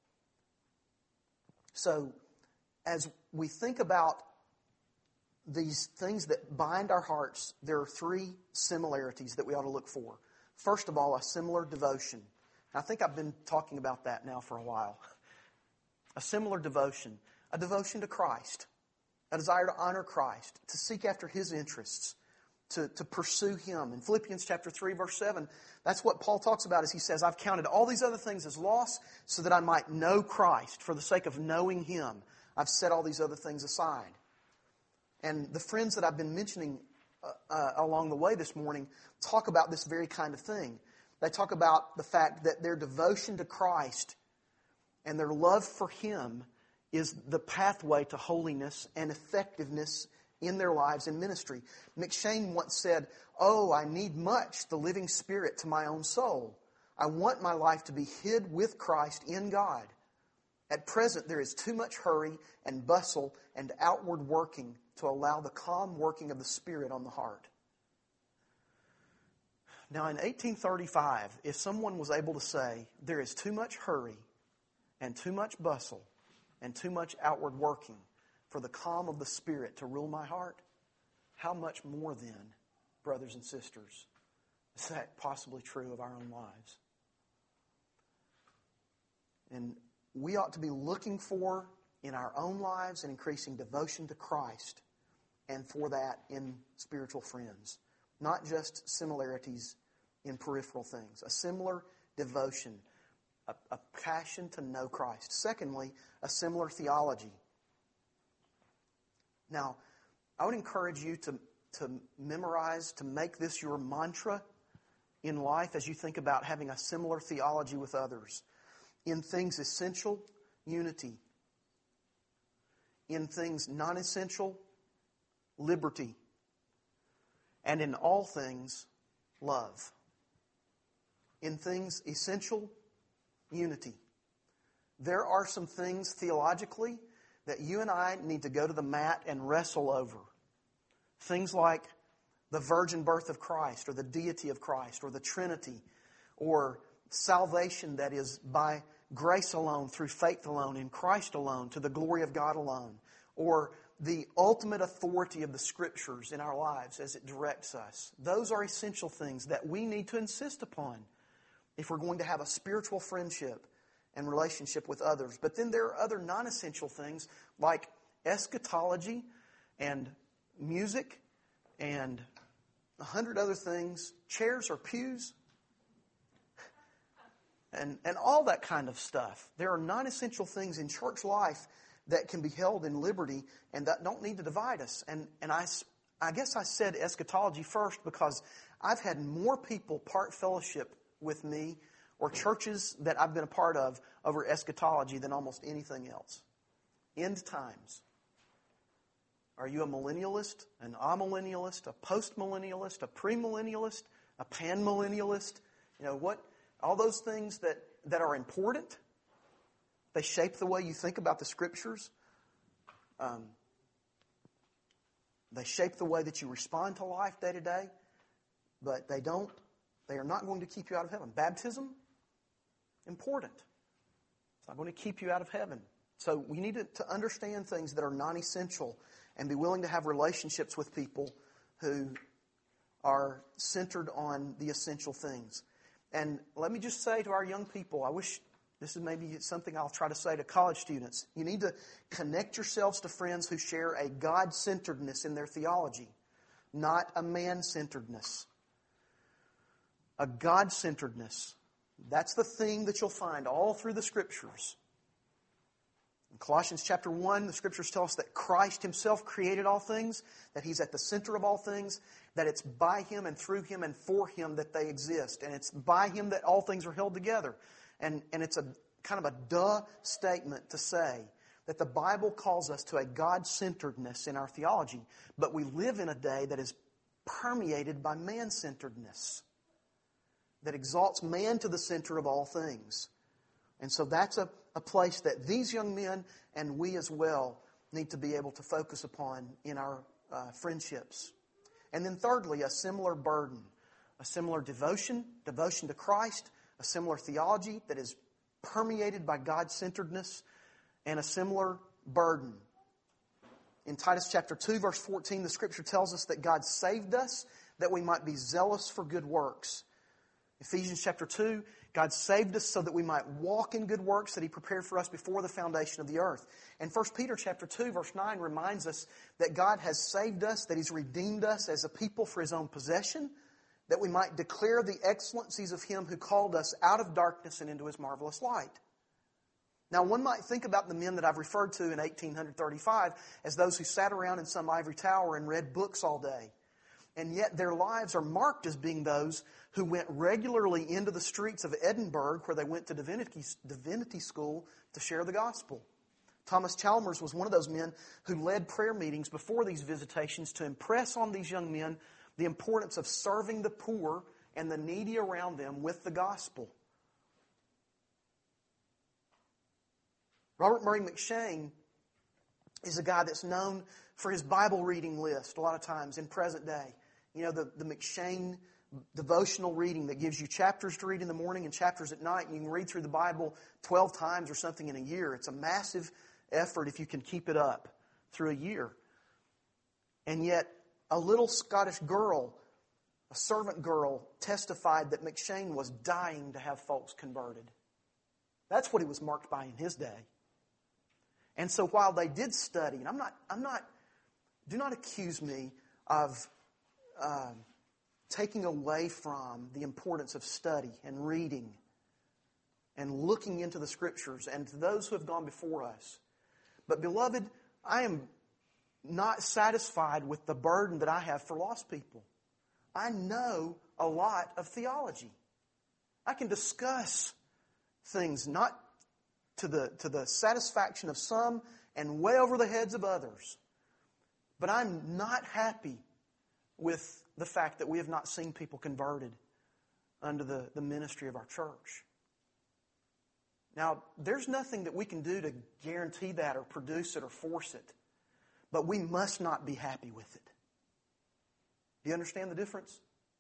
So, as we think about these things that bind our hearts, there are three similarities that we ought to look for. First of all, a similar devotion. I think I've been talking about that now for a while. A similar devotion. A devotion to Christ. A desire to honor Christ. To seek after His interests. To, to pursue Him. In Philippians chapter three, verse seven, that's what Paul talks about as he says, I've counted all these other things as loss so that I might know Christ. For the sake of knowing Him, I've set all these other things aside. And the friends that I've been mentioning uh, uh, along the way this morning talk about this very kind of thing. They talk about the fact that their devotion to Christ and their love for Him is the pathway to holiness and effectiveness in their lives and ministry. McShane once said, "Oh, I need much the living Spirit to my own soul. I want my life to be hid with Christ in God. At present, there is too much hurry and bustle and outward working to allow the calm working of the Spirit on the heart." Now, in eighteen thirty-five, if someone was able to say, there is too much hurry and too much bustle and too much outward working for the calm of the Spirit to rule my heart, how much more then, brothers and sisters, is that possibly true of our own lives? And we ought to be looking for, in our own lives, an increasing devotion to Christ, and for that in spiritual friends. Not just similarities in peripheral things. A similar devotion, a, a passion to know Christ. Secondly, a similar theology. Now, I would encourage you to, to memorize, to make this your mantra in life as you think about having a similar theology with others. In things essential, unity. In things non-essential, liberty. And in all things, love. In things essential, unity. There are some things theologically that you and I need to go to the mat and wrestle over. Things like the virgin birth of Christ, or the deity of Christ, or the Trinity, or salvation that is by grace alone, through faith alone, in Christ alone, to the glory of God alone, or the ultimate authority of the Scriptures in our lives as it directs us. Those are essential things that we need to insist upon if we're going to have a spiritual friendship and relationship with others. But then there are other non-essential things like eschatology and music and a hundred other things, chairs or pews, and, and all that kind of stuff. There are non-essential things in church life that can be held in liberty and that don't need to divide us. And, and I, I guess I said eschatology first because I've had more people part fellowship with me or churches that I've been a part of over eschatology than almost anything else. End times. Are you a millennialist, an amillennialist, a post-millennialist, a premillennialist, a panmillennialist? You know, what? All those things that, that are important. They shape the way you think about the Scriptures. Um, they shape the way that you respond to life day to day. But they don't, they are not going to keep you out of heaven. Baptism, important. It's not going to keep you out of heaven. So we need to, to understand things that are non-essential and be willing to have relationships with people who are centered on the essential things. And let me just say to our young people, I wish this is maybe something I'll try to say to college students. You need to connect yourselves to friends who share a God-centeredness in their theology, not a man-centeredness. A God-centeredness. That's the theme that you'll find all through the Scriptures. In Colossians chapter one, the Scriptures tell us that Christ Himself created all things, that He's at the center of all things, that it's by Him and through Him and for Him that they exist. And it's by Him that all things are held together. And, and it's a kind of a duh statement to say that the Bible calls us to a God-centeredness in our theology. But we live in a day that is permeated by man-centeredness, that exalts man to the center of all things. And so that's a, a place that these young men and we as well need to be able to focus upon in our uh, friendships. And then thirdly, a similar burden, a similar devotion, devotion to Christ, a similar theology that is permeated by God-centeredness, and a similar burden. In Titus chapter two, verse fourteen, the Scripture tells us that God saved us that we might be zealous for good works. Ephesians chapter two, God saved us so that we might walk in good works that He prepared for us before the foundation of the earth. And First Peter chapter two, verse nine reminds us that God has saved us, that He's redeemed us as a people for His own possession, that we might declare the excellencies of Him who called us out of darkness and into His marvelous light. Now, one might think about the men that I've referred to in eighteen thirty-five as those who sat around in some ivory tower and read books all day. And yet their lives are marked as being those who went regularly into the streets of Edinburgh, where they went to divinity, divinity school to share the gospel. Thomas Chalmers was one of those men who led prayer meetings before these visitations to impress on these young men the importance of serving the poor and the needy around them with the gospel. Robert Murray McCheyne is a guy that's known for his Bible reading list a lot of times in present day. You know, the, the McCheyne devotional reading that gives you chapters to read in the morning and chapters at night, and you can read through the Bible twelve times or something in a year. It's a massive effort if you can keep it up through a year. And yet, a little Scottish girl, a servant girl, testified that McCheyne was dying to have folks converted. That's what he was marked by in his day. And so while they did study, and I'm not, I'm not, do not accuse me of uh, taking away from the importance of study and reading and looking into the Scriptures and to those who have gone before us. But beloved, I am not satisfied with the burden that I have for lost people. I know a lot of theology. I can discuss things not to the, to the satisfaction of some and way over the heads of others. But I'm not happy with the fact that we have not seen people converted under the, the ministry of our church. Now, there's nothing that we can do to guarantee that or produce it or force it. But we must not be happy with it. Do you understand the difference?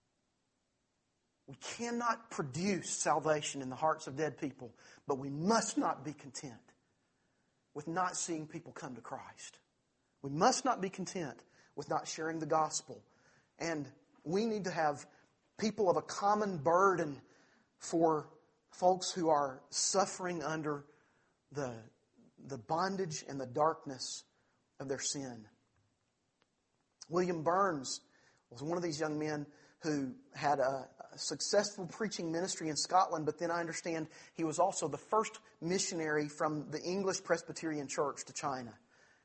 We cannot produce salvation in the hearts of dead people, but we must not be content with not seeing people come to Christ. We must not be content with not sharing the gospel. And we need to have people of a common burden for folks who are suffering under the, the bondage and the darkness of their sin. William Burns was one of these young men who had a, a successful preaching ministry in Scotland, but then I understand he was also the first missionary from the English Presbyterian Church to China.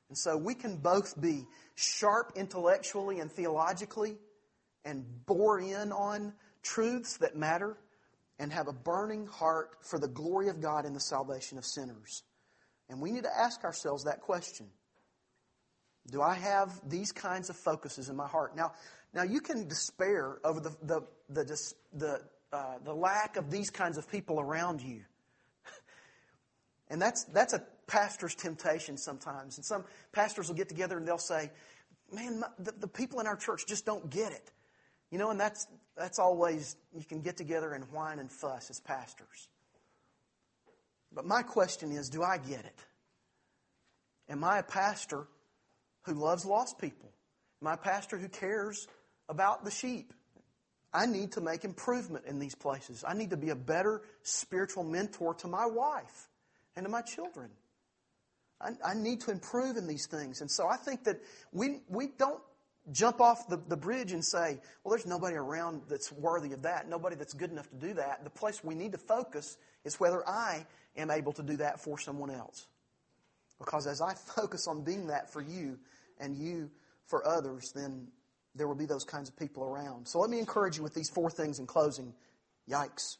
And so we can both be sharp intellectually and theologically and bore in on truths that matter and have a burning heart for the glory of God and the salvation of sinners. And we need to ask ourselves that question. Do I have these kinds of focuses in my heart? Now, now you can despair over the the the the, uh, the lack of these kinds of people around you. And that's that's a pastor's temptation sometimes. And some pastors will get together and they'll say, man, my, the, the people in our church just don't get it. You know, and that's that's always, you can get together and whine and fuss as pastors. But my question is, do I get it? Am I a pastor who loves lost people? Am I a pastor who cares about the sheep? I need to make improvement in these places. I need to be a better spiritual mentor to my wife and to my children. I, I need to improve in these things. And so I think that we we don't jump off the, the bridge and say, well, there's nobody around that's worthy of that, nobody that's good enough to do that. The place we need to focus is whether I am able to do that for someone else. Because as I focus on being that for you and you for others, then there will be those kinds of people around. So let me encourage you with these four things in closing. Yikes.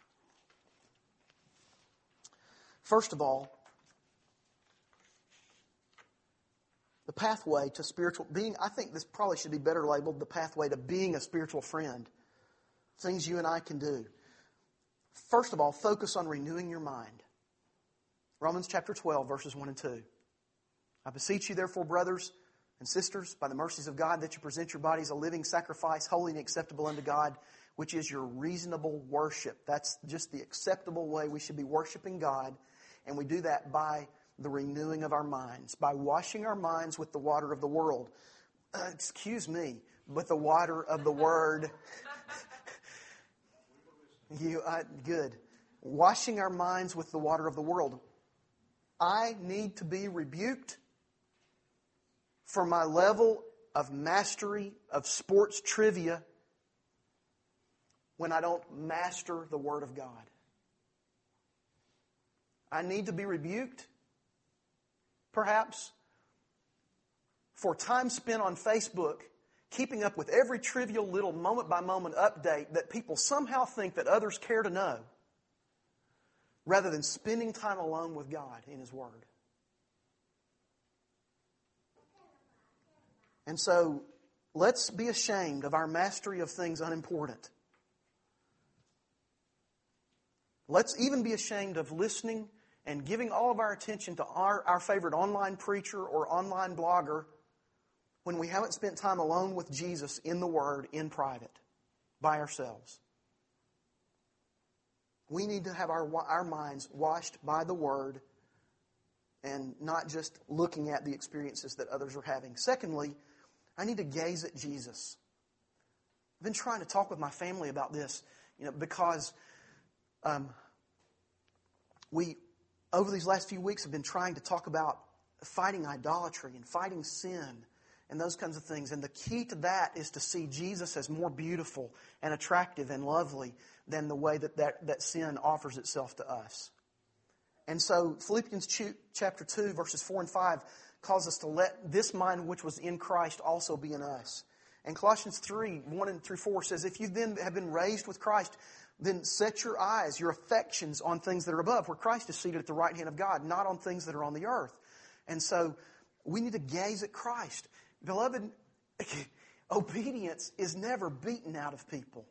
First of all, the pathway to spiritual being, I think this probably should be better labeled the pathway to being a spiritual friend. Things you and I can do. First of all, focus on renewing your mind. Romans chapter twelve, verses one and two. I beseech you, therefore, brothers and sisters, by the mercies of God, that you present your bodies a living sacrifice, holy and acceptable unto God, which is your reasonable worship. That's just the acceptable way we should be worshiping God. And we do that by the renewing of our minds, by washing our minds with the water of the world. Uh, excuse me, with the water of the Word. you, uh, good. Washing our minds with the water of the world. I need to be rebuked for my level of mastery of sports trivia when I don't master the Word of God. I need to be rebuked, perhaps, for time spent on Facebook keeping up with every trivial little moment-by-moment update that people somehow think that others care to know, rather than spending time alone with God in His Word. And so, let's be ashamed of our mastery of things unimportant. Let's even be ashamed of listening and giving all of our attention to our, our favorite online preacher or online blogger when we haven't spent time alone with Jesus in the Word, in private, by ourselves. We need to have our, our minds washed by the Word and not just looking at the experiences that others are having. Secondly, I need to gaze at Jesus. I've been trying to talk with my family about this, you know, because um, we, over these last few weeks, have been trying to talk about fighting idolatry and fighting sin and those kinds of things. And the key to that is to see Jesus as more beautiful and attractive and lovely than the way that that, that sin offers itself to us. And so Philippians chapter two, verses four and five calls us to let this mind which was in Christ also be in us. And Colossians three, one and through four says, if you then have been raised with Christ, then set your eyes, your affections on things that are above, where Christ is seated at the right hand of God, not on things that are on the earth. And so we need to gaze at Christ. Beloved, obedience is never beaten out of people.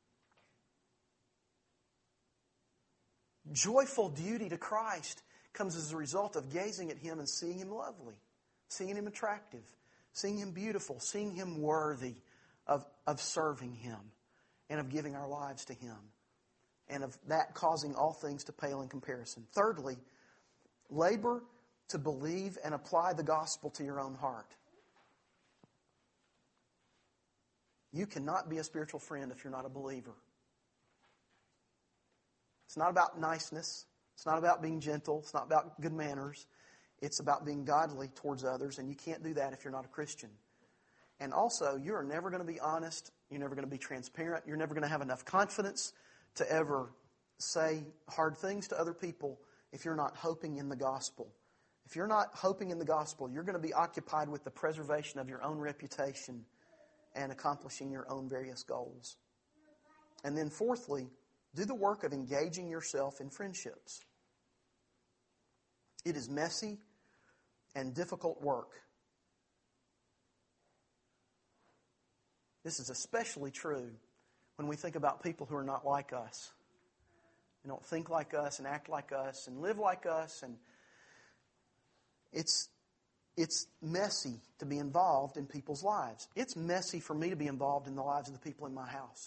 Joyful duty to Christ comes as a result of gazing at Him and seeing Him lovely, seeing Him attractive, seeing Him beautiful, seeing Him worthy of, of serving Him and of giving our lives to Him, and of that causing all things to pale in comparison. Thirdly, labor to believe and apply the gospel to your own heart. You cannot be a spiritual friend if you're not a believer. It's not about niceness. It's not about being gentle. It's not about good manners. It's about being godly towards others, and you can't do that if you're not a Christian. And also, you are never going to be honest. You're never going to be transparent. You're never going to have enough confidence to ever say hard things to other people if you're not hoping in the gospel If you're not hoping in the gospel, you're going to be occupied with the preservation of your own reputation and accomplishing your own various goals. And then fourthly, do the work of engaging yourself in friendships. It is messy and difficult work. This is especially true when we think about people who are not like us. They don't think like us and act like us and live like us. And it's, it's messy to be involved in people's lives. It's messy for me to be involved in the lives of the people in my house.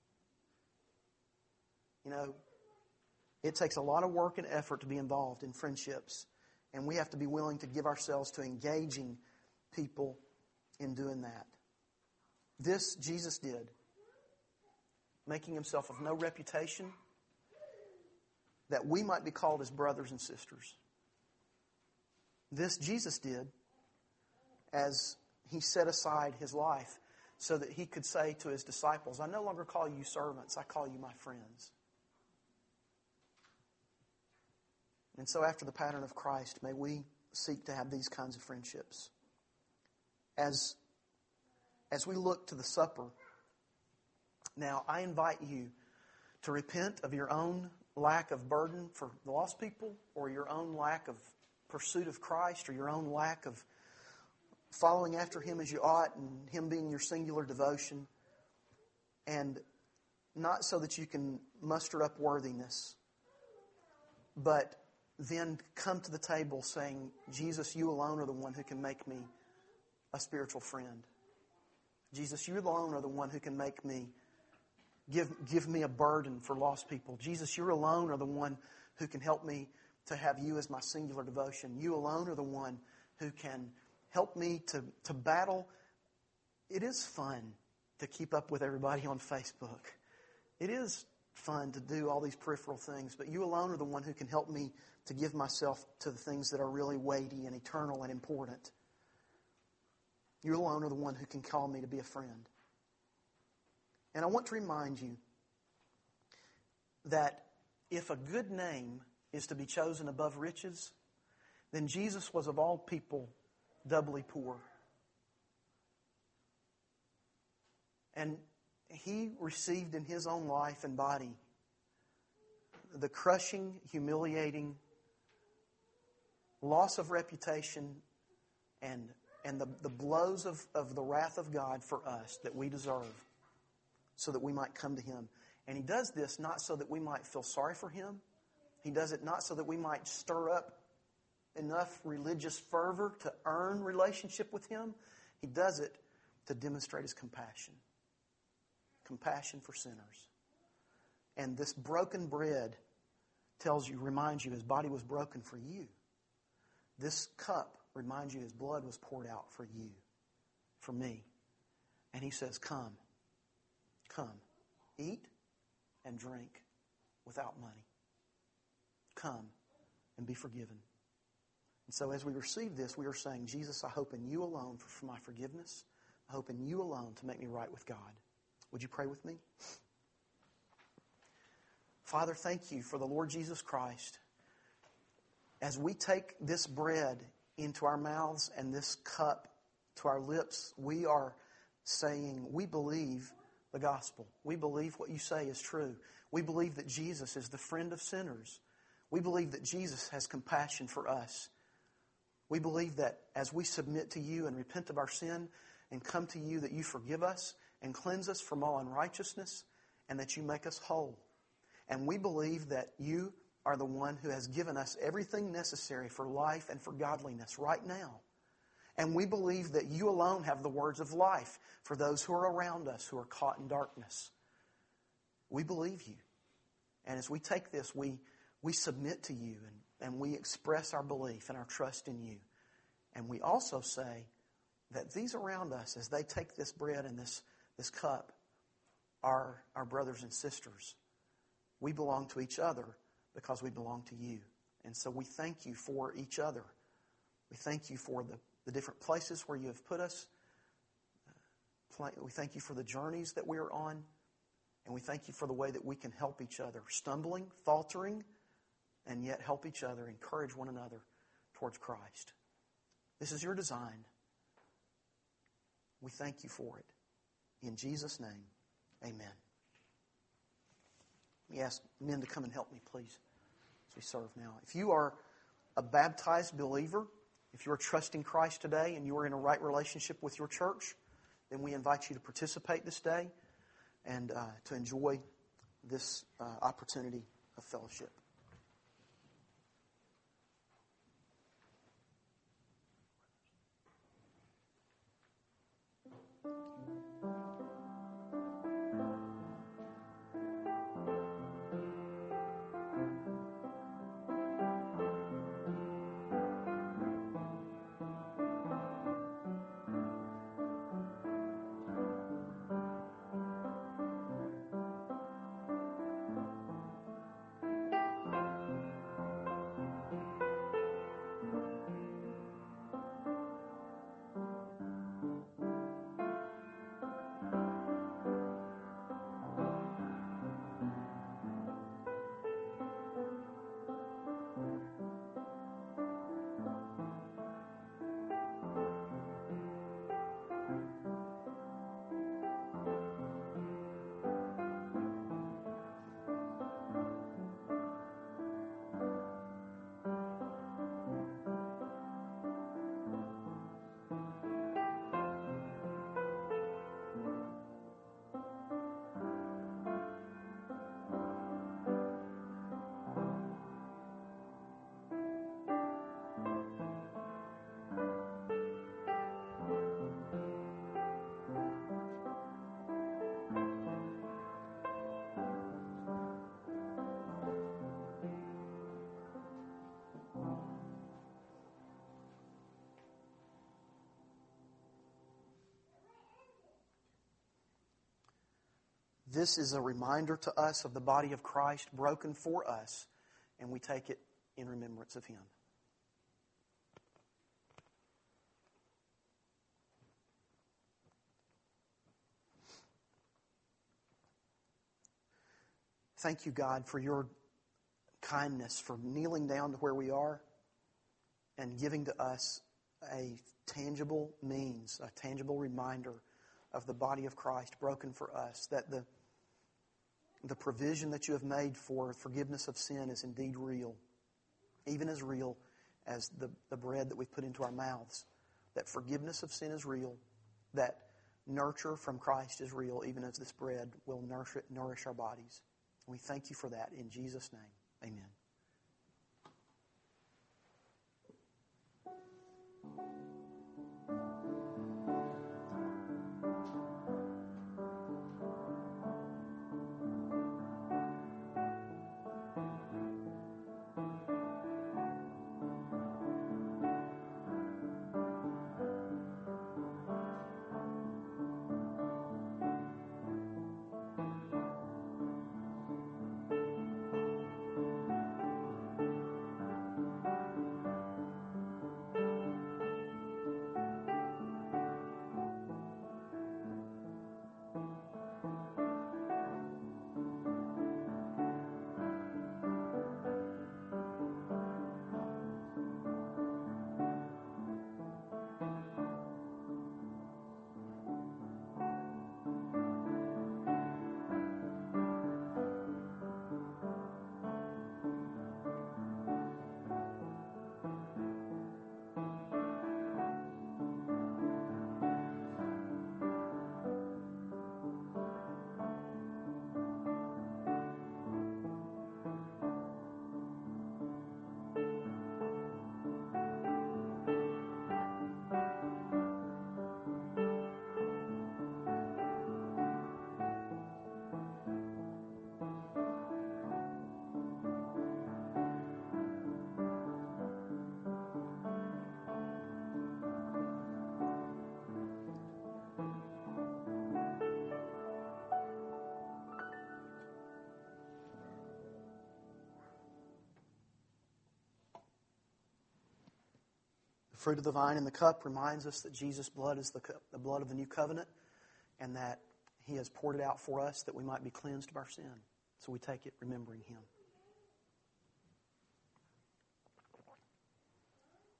You know, it takes a lot of work and effort to be involved in friendships. And we have to be willing to give ourselves to engaging people in doing that. This Jesus did, making himself of no reputation, that we might be called his brothers and sisters. This Jesus did as he set aside his life so that he could say to his disciples, I no longer call you servants, I call you my friends. And so after the pattern of Christ, may we seek to have these kinds of friendships. As, as we look to the supper, now I invite you to repent of your own lack of burden for the lost people, or your own lack of pursuit of Christ, or your own lack of following after him as you ought, and him being your singular devotion. And not so that you can muster up worthiness, but then come to the table saying, Jesus, you alone are the one who can make me a spiritual friend. Jesus, you alone are the one who can make me, give, give me a burden for lost people. Jesus, you alone are the one who can help me to have you as my singular devotion. You alone are the one who can help me to, to battle. It is fun to keep up with everybody on Facebook. It is fun to do all these peripheral things, but you alone are the one who can help me to give myself to the things that are really weighty and eternal and important. You alone are the one who can call me to be a friend. And I want to remind you that if a good name is to be chosen above riches, then Jesus was of all people doubly poor. And he received in his own life and body the crushing, humiliating loss of reputation and, and the, the blows of, of the wrath of God for us that we deserve, so that we might come to him. And he does this not so that we might feel sorry for him. He does it not so that we might stir up enough religious fervor to earn relationship with him. He does it to demonstrate his compassion. Compassion for sinners. And this broken bread tells you, reminds you his body was broken for you. This cup reminds you his blood was poured out for you, for me. And he says, come, come, eat and drink without money. Come and be forgiven. And so as we receive this, we are saying, Jesus, I hope in you alone for, for my forgiveness. I hope in you alone to make me right with God. Would you pray with me? Father, thank you for the Lord Jesus Christ. As we take this bread into our mouths and this cup to our lips, we are saying we believe the gospel. We believe what you say is true. We believe that Jesus is the friend of sinners. We believe that Jesus has compassion for us. We believe that as we submit to you and repent of our sin and come to you, that you forgive us and cleanse us from all unrighteousness, and that you make us whole. And we believe that you are the one who has given us everything necessary for life and for godliness right now. And we believe that you alone have the words of life for those who are around us who are caught in darkness. We believe you. And as we take this, we, we submit to you and, and we express our belief and our trust in you. And we also say that these around us, as they take this bread and this, this cup, are our brothers and sisters. We belong to each other because we belong to you. And so we thank you for each other. We thank you for the, the different places where you have put us. We thank you for the journeys that we are on. And we thank you for the way that we can help each other, stumbling, faltering, and yet help each other, encourage one another towards Christ. This is your design. We thank you for it. In Jesus' name, amen. Let me ask men to come and help me, please, as we serve now. If you are a baptized believer, if you are trusting Christ today and you are in a right relationship with your church, then we invite you to participate this day and uh, to enjoy this uh, opportunity of fellowship. This is a reminder to us of the body of Christ broken for us, and we take it in remembrance of Him. Thank you, God, for your kindness, for kneeling down to where we are and giving to us a tangible means, a tangible reminder of the body of Christ broken for us, that the The provision that you have made for forgiveness of sin is indeed real, even as real as the, the bread that we've put into our mouths. That forgiveness of sin is real, that nurture from Christ is real, even as this bread will nourish, nourish our bodies. And we thank you for that in Jesus' name. Amen. The fruit of the vine in the cup reminds us that Jesus' blood is the, cup, the blood of the new covenant, and that He has poured it out for us that we might be cleansed of our sin. So we take it remembering Him.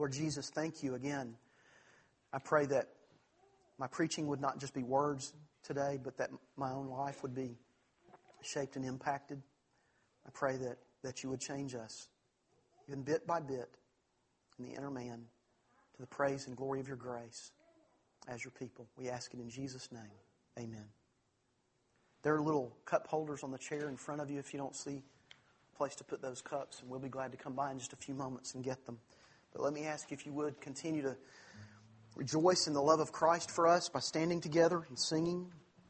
Lord Jesus, thank you again. I pray that my preaching would not just be words today, but that my own life would be shaped and impacted. I pray that, that you would change us, even bit by bit, in the inner man, to the praise and glory of your grace as your people. We ask it in Jesus' name. Amen. There are little cup holders on the chair in front of you if you don't see a place to put those cups, and we'll be glad to come by in just a few moments and get them. But let me ask you if you would continue to rejoice in the love of Christ for us by standing together and singing.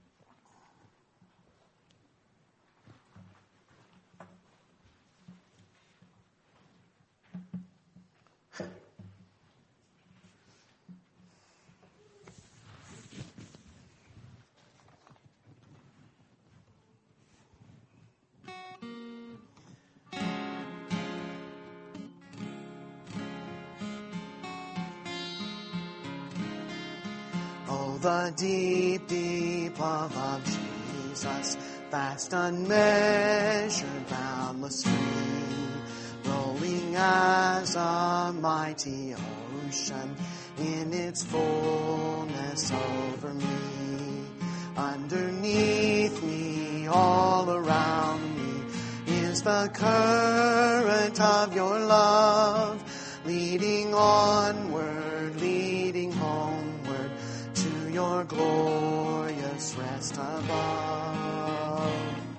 The deep, deep love of Jesus, vast, unmeasured, boundless stream, rolling as a mighty ocean in its fullness over me. Underneath me, all around me, is the current of your love, leading onward, leading homeward, your glorious rest above.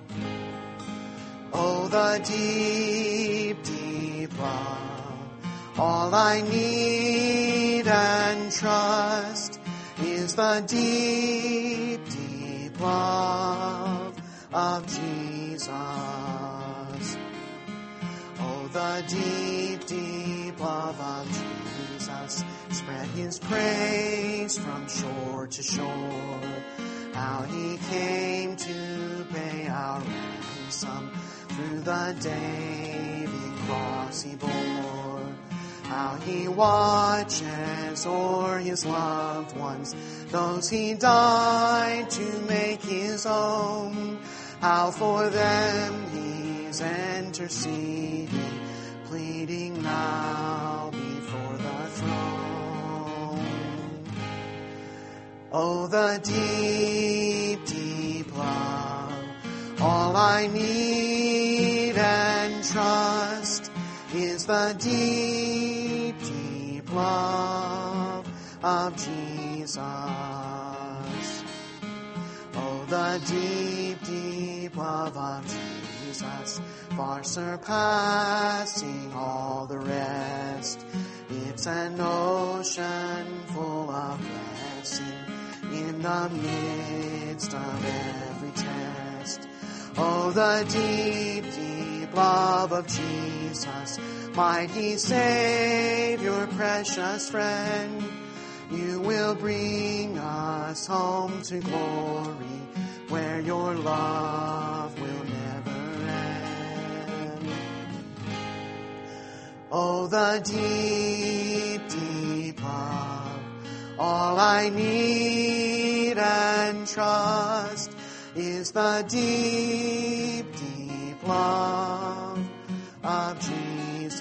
Oh, the deep, deep love, all I need and trust is the deep, deep love of Jesus. Oh, the deep, deep love of Jesus, spread his praise from shore to shore. How he came to pay our ransom through the David cross he bore. How he watches o'er his loved ones, those he died to make his own. How for them he's interceding, pleading now before the throne. Oh, the deep, deep love, all I need and trust is the deep, deep love of Jesus. Oh, the deep, deep love of Jesus, far surpassing all the rest. It's an ocean full of blessing in the midst of every test. Oh, the deep, deep love of Jesus, mighty Savior, precious friend, you will bring us home to glory, where your love will never end. Oh, the deep, deep love, all I need and trust is the deep, deep love of Jesus.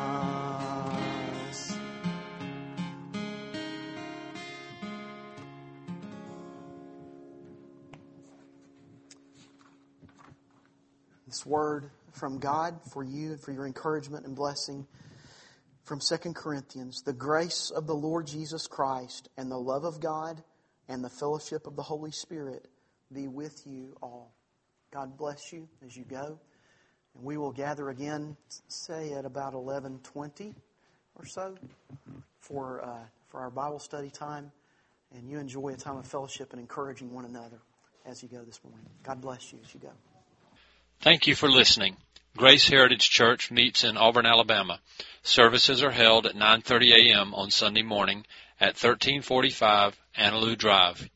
This word from God for you and for your encouragement and blessing from Second Corinthians. The grace of the Lord Jesus Christ and the love of God and the fellowship of the Holy Spirit be with you all. God bless you as you go. And we will gather again, say at about eleven twenty or so for, uh, for our Bible study time. And you enjoy a time of fellowship and encouraging one another as you go this morning. God bless you as you go. Thank you for listening. Grace Heritage Church meets in Auburn, Alabama. Services are held at nine thirty a.m. on Sunday morning at thirteen forty-five Annaloo Drive.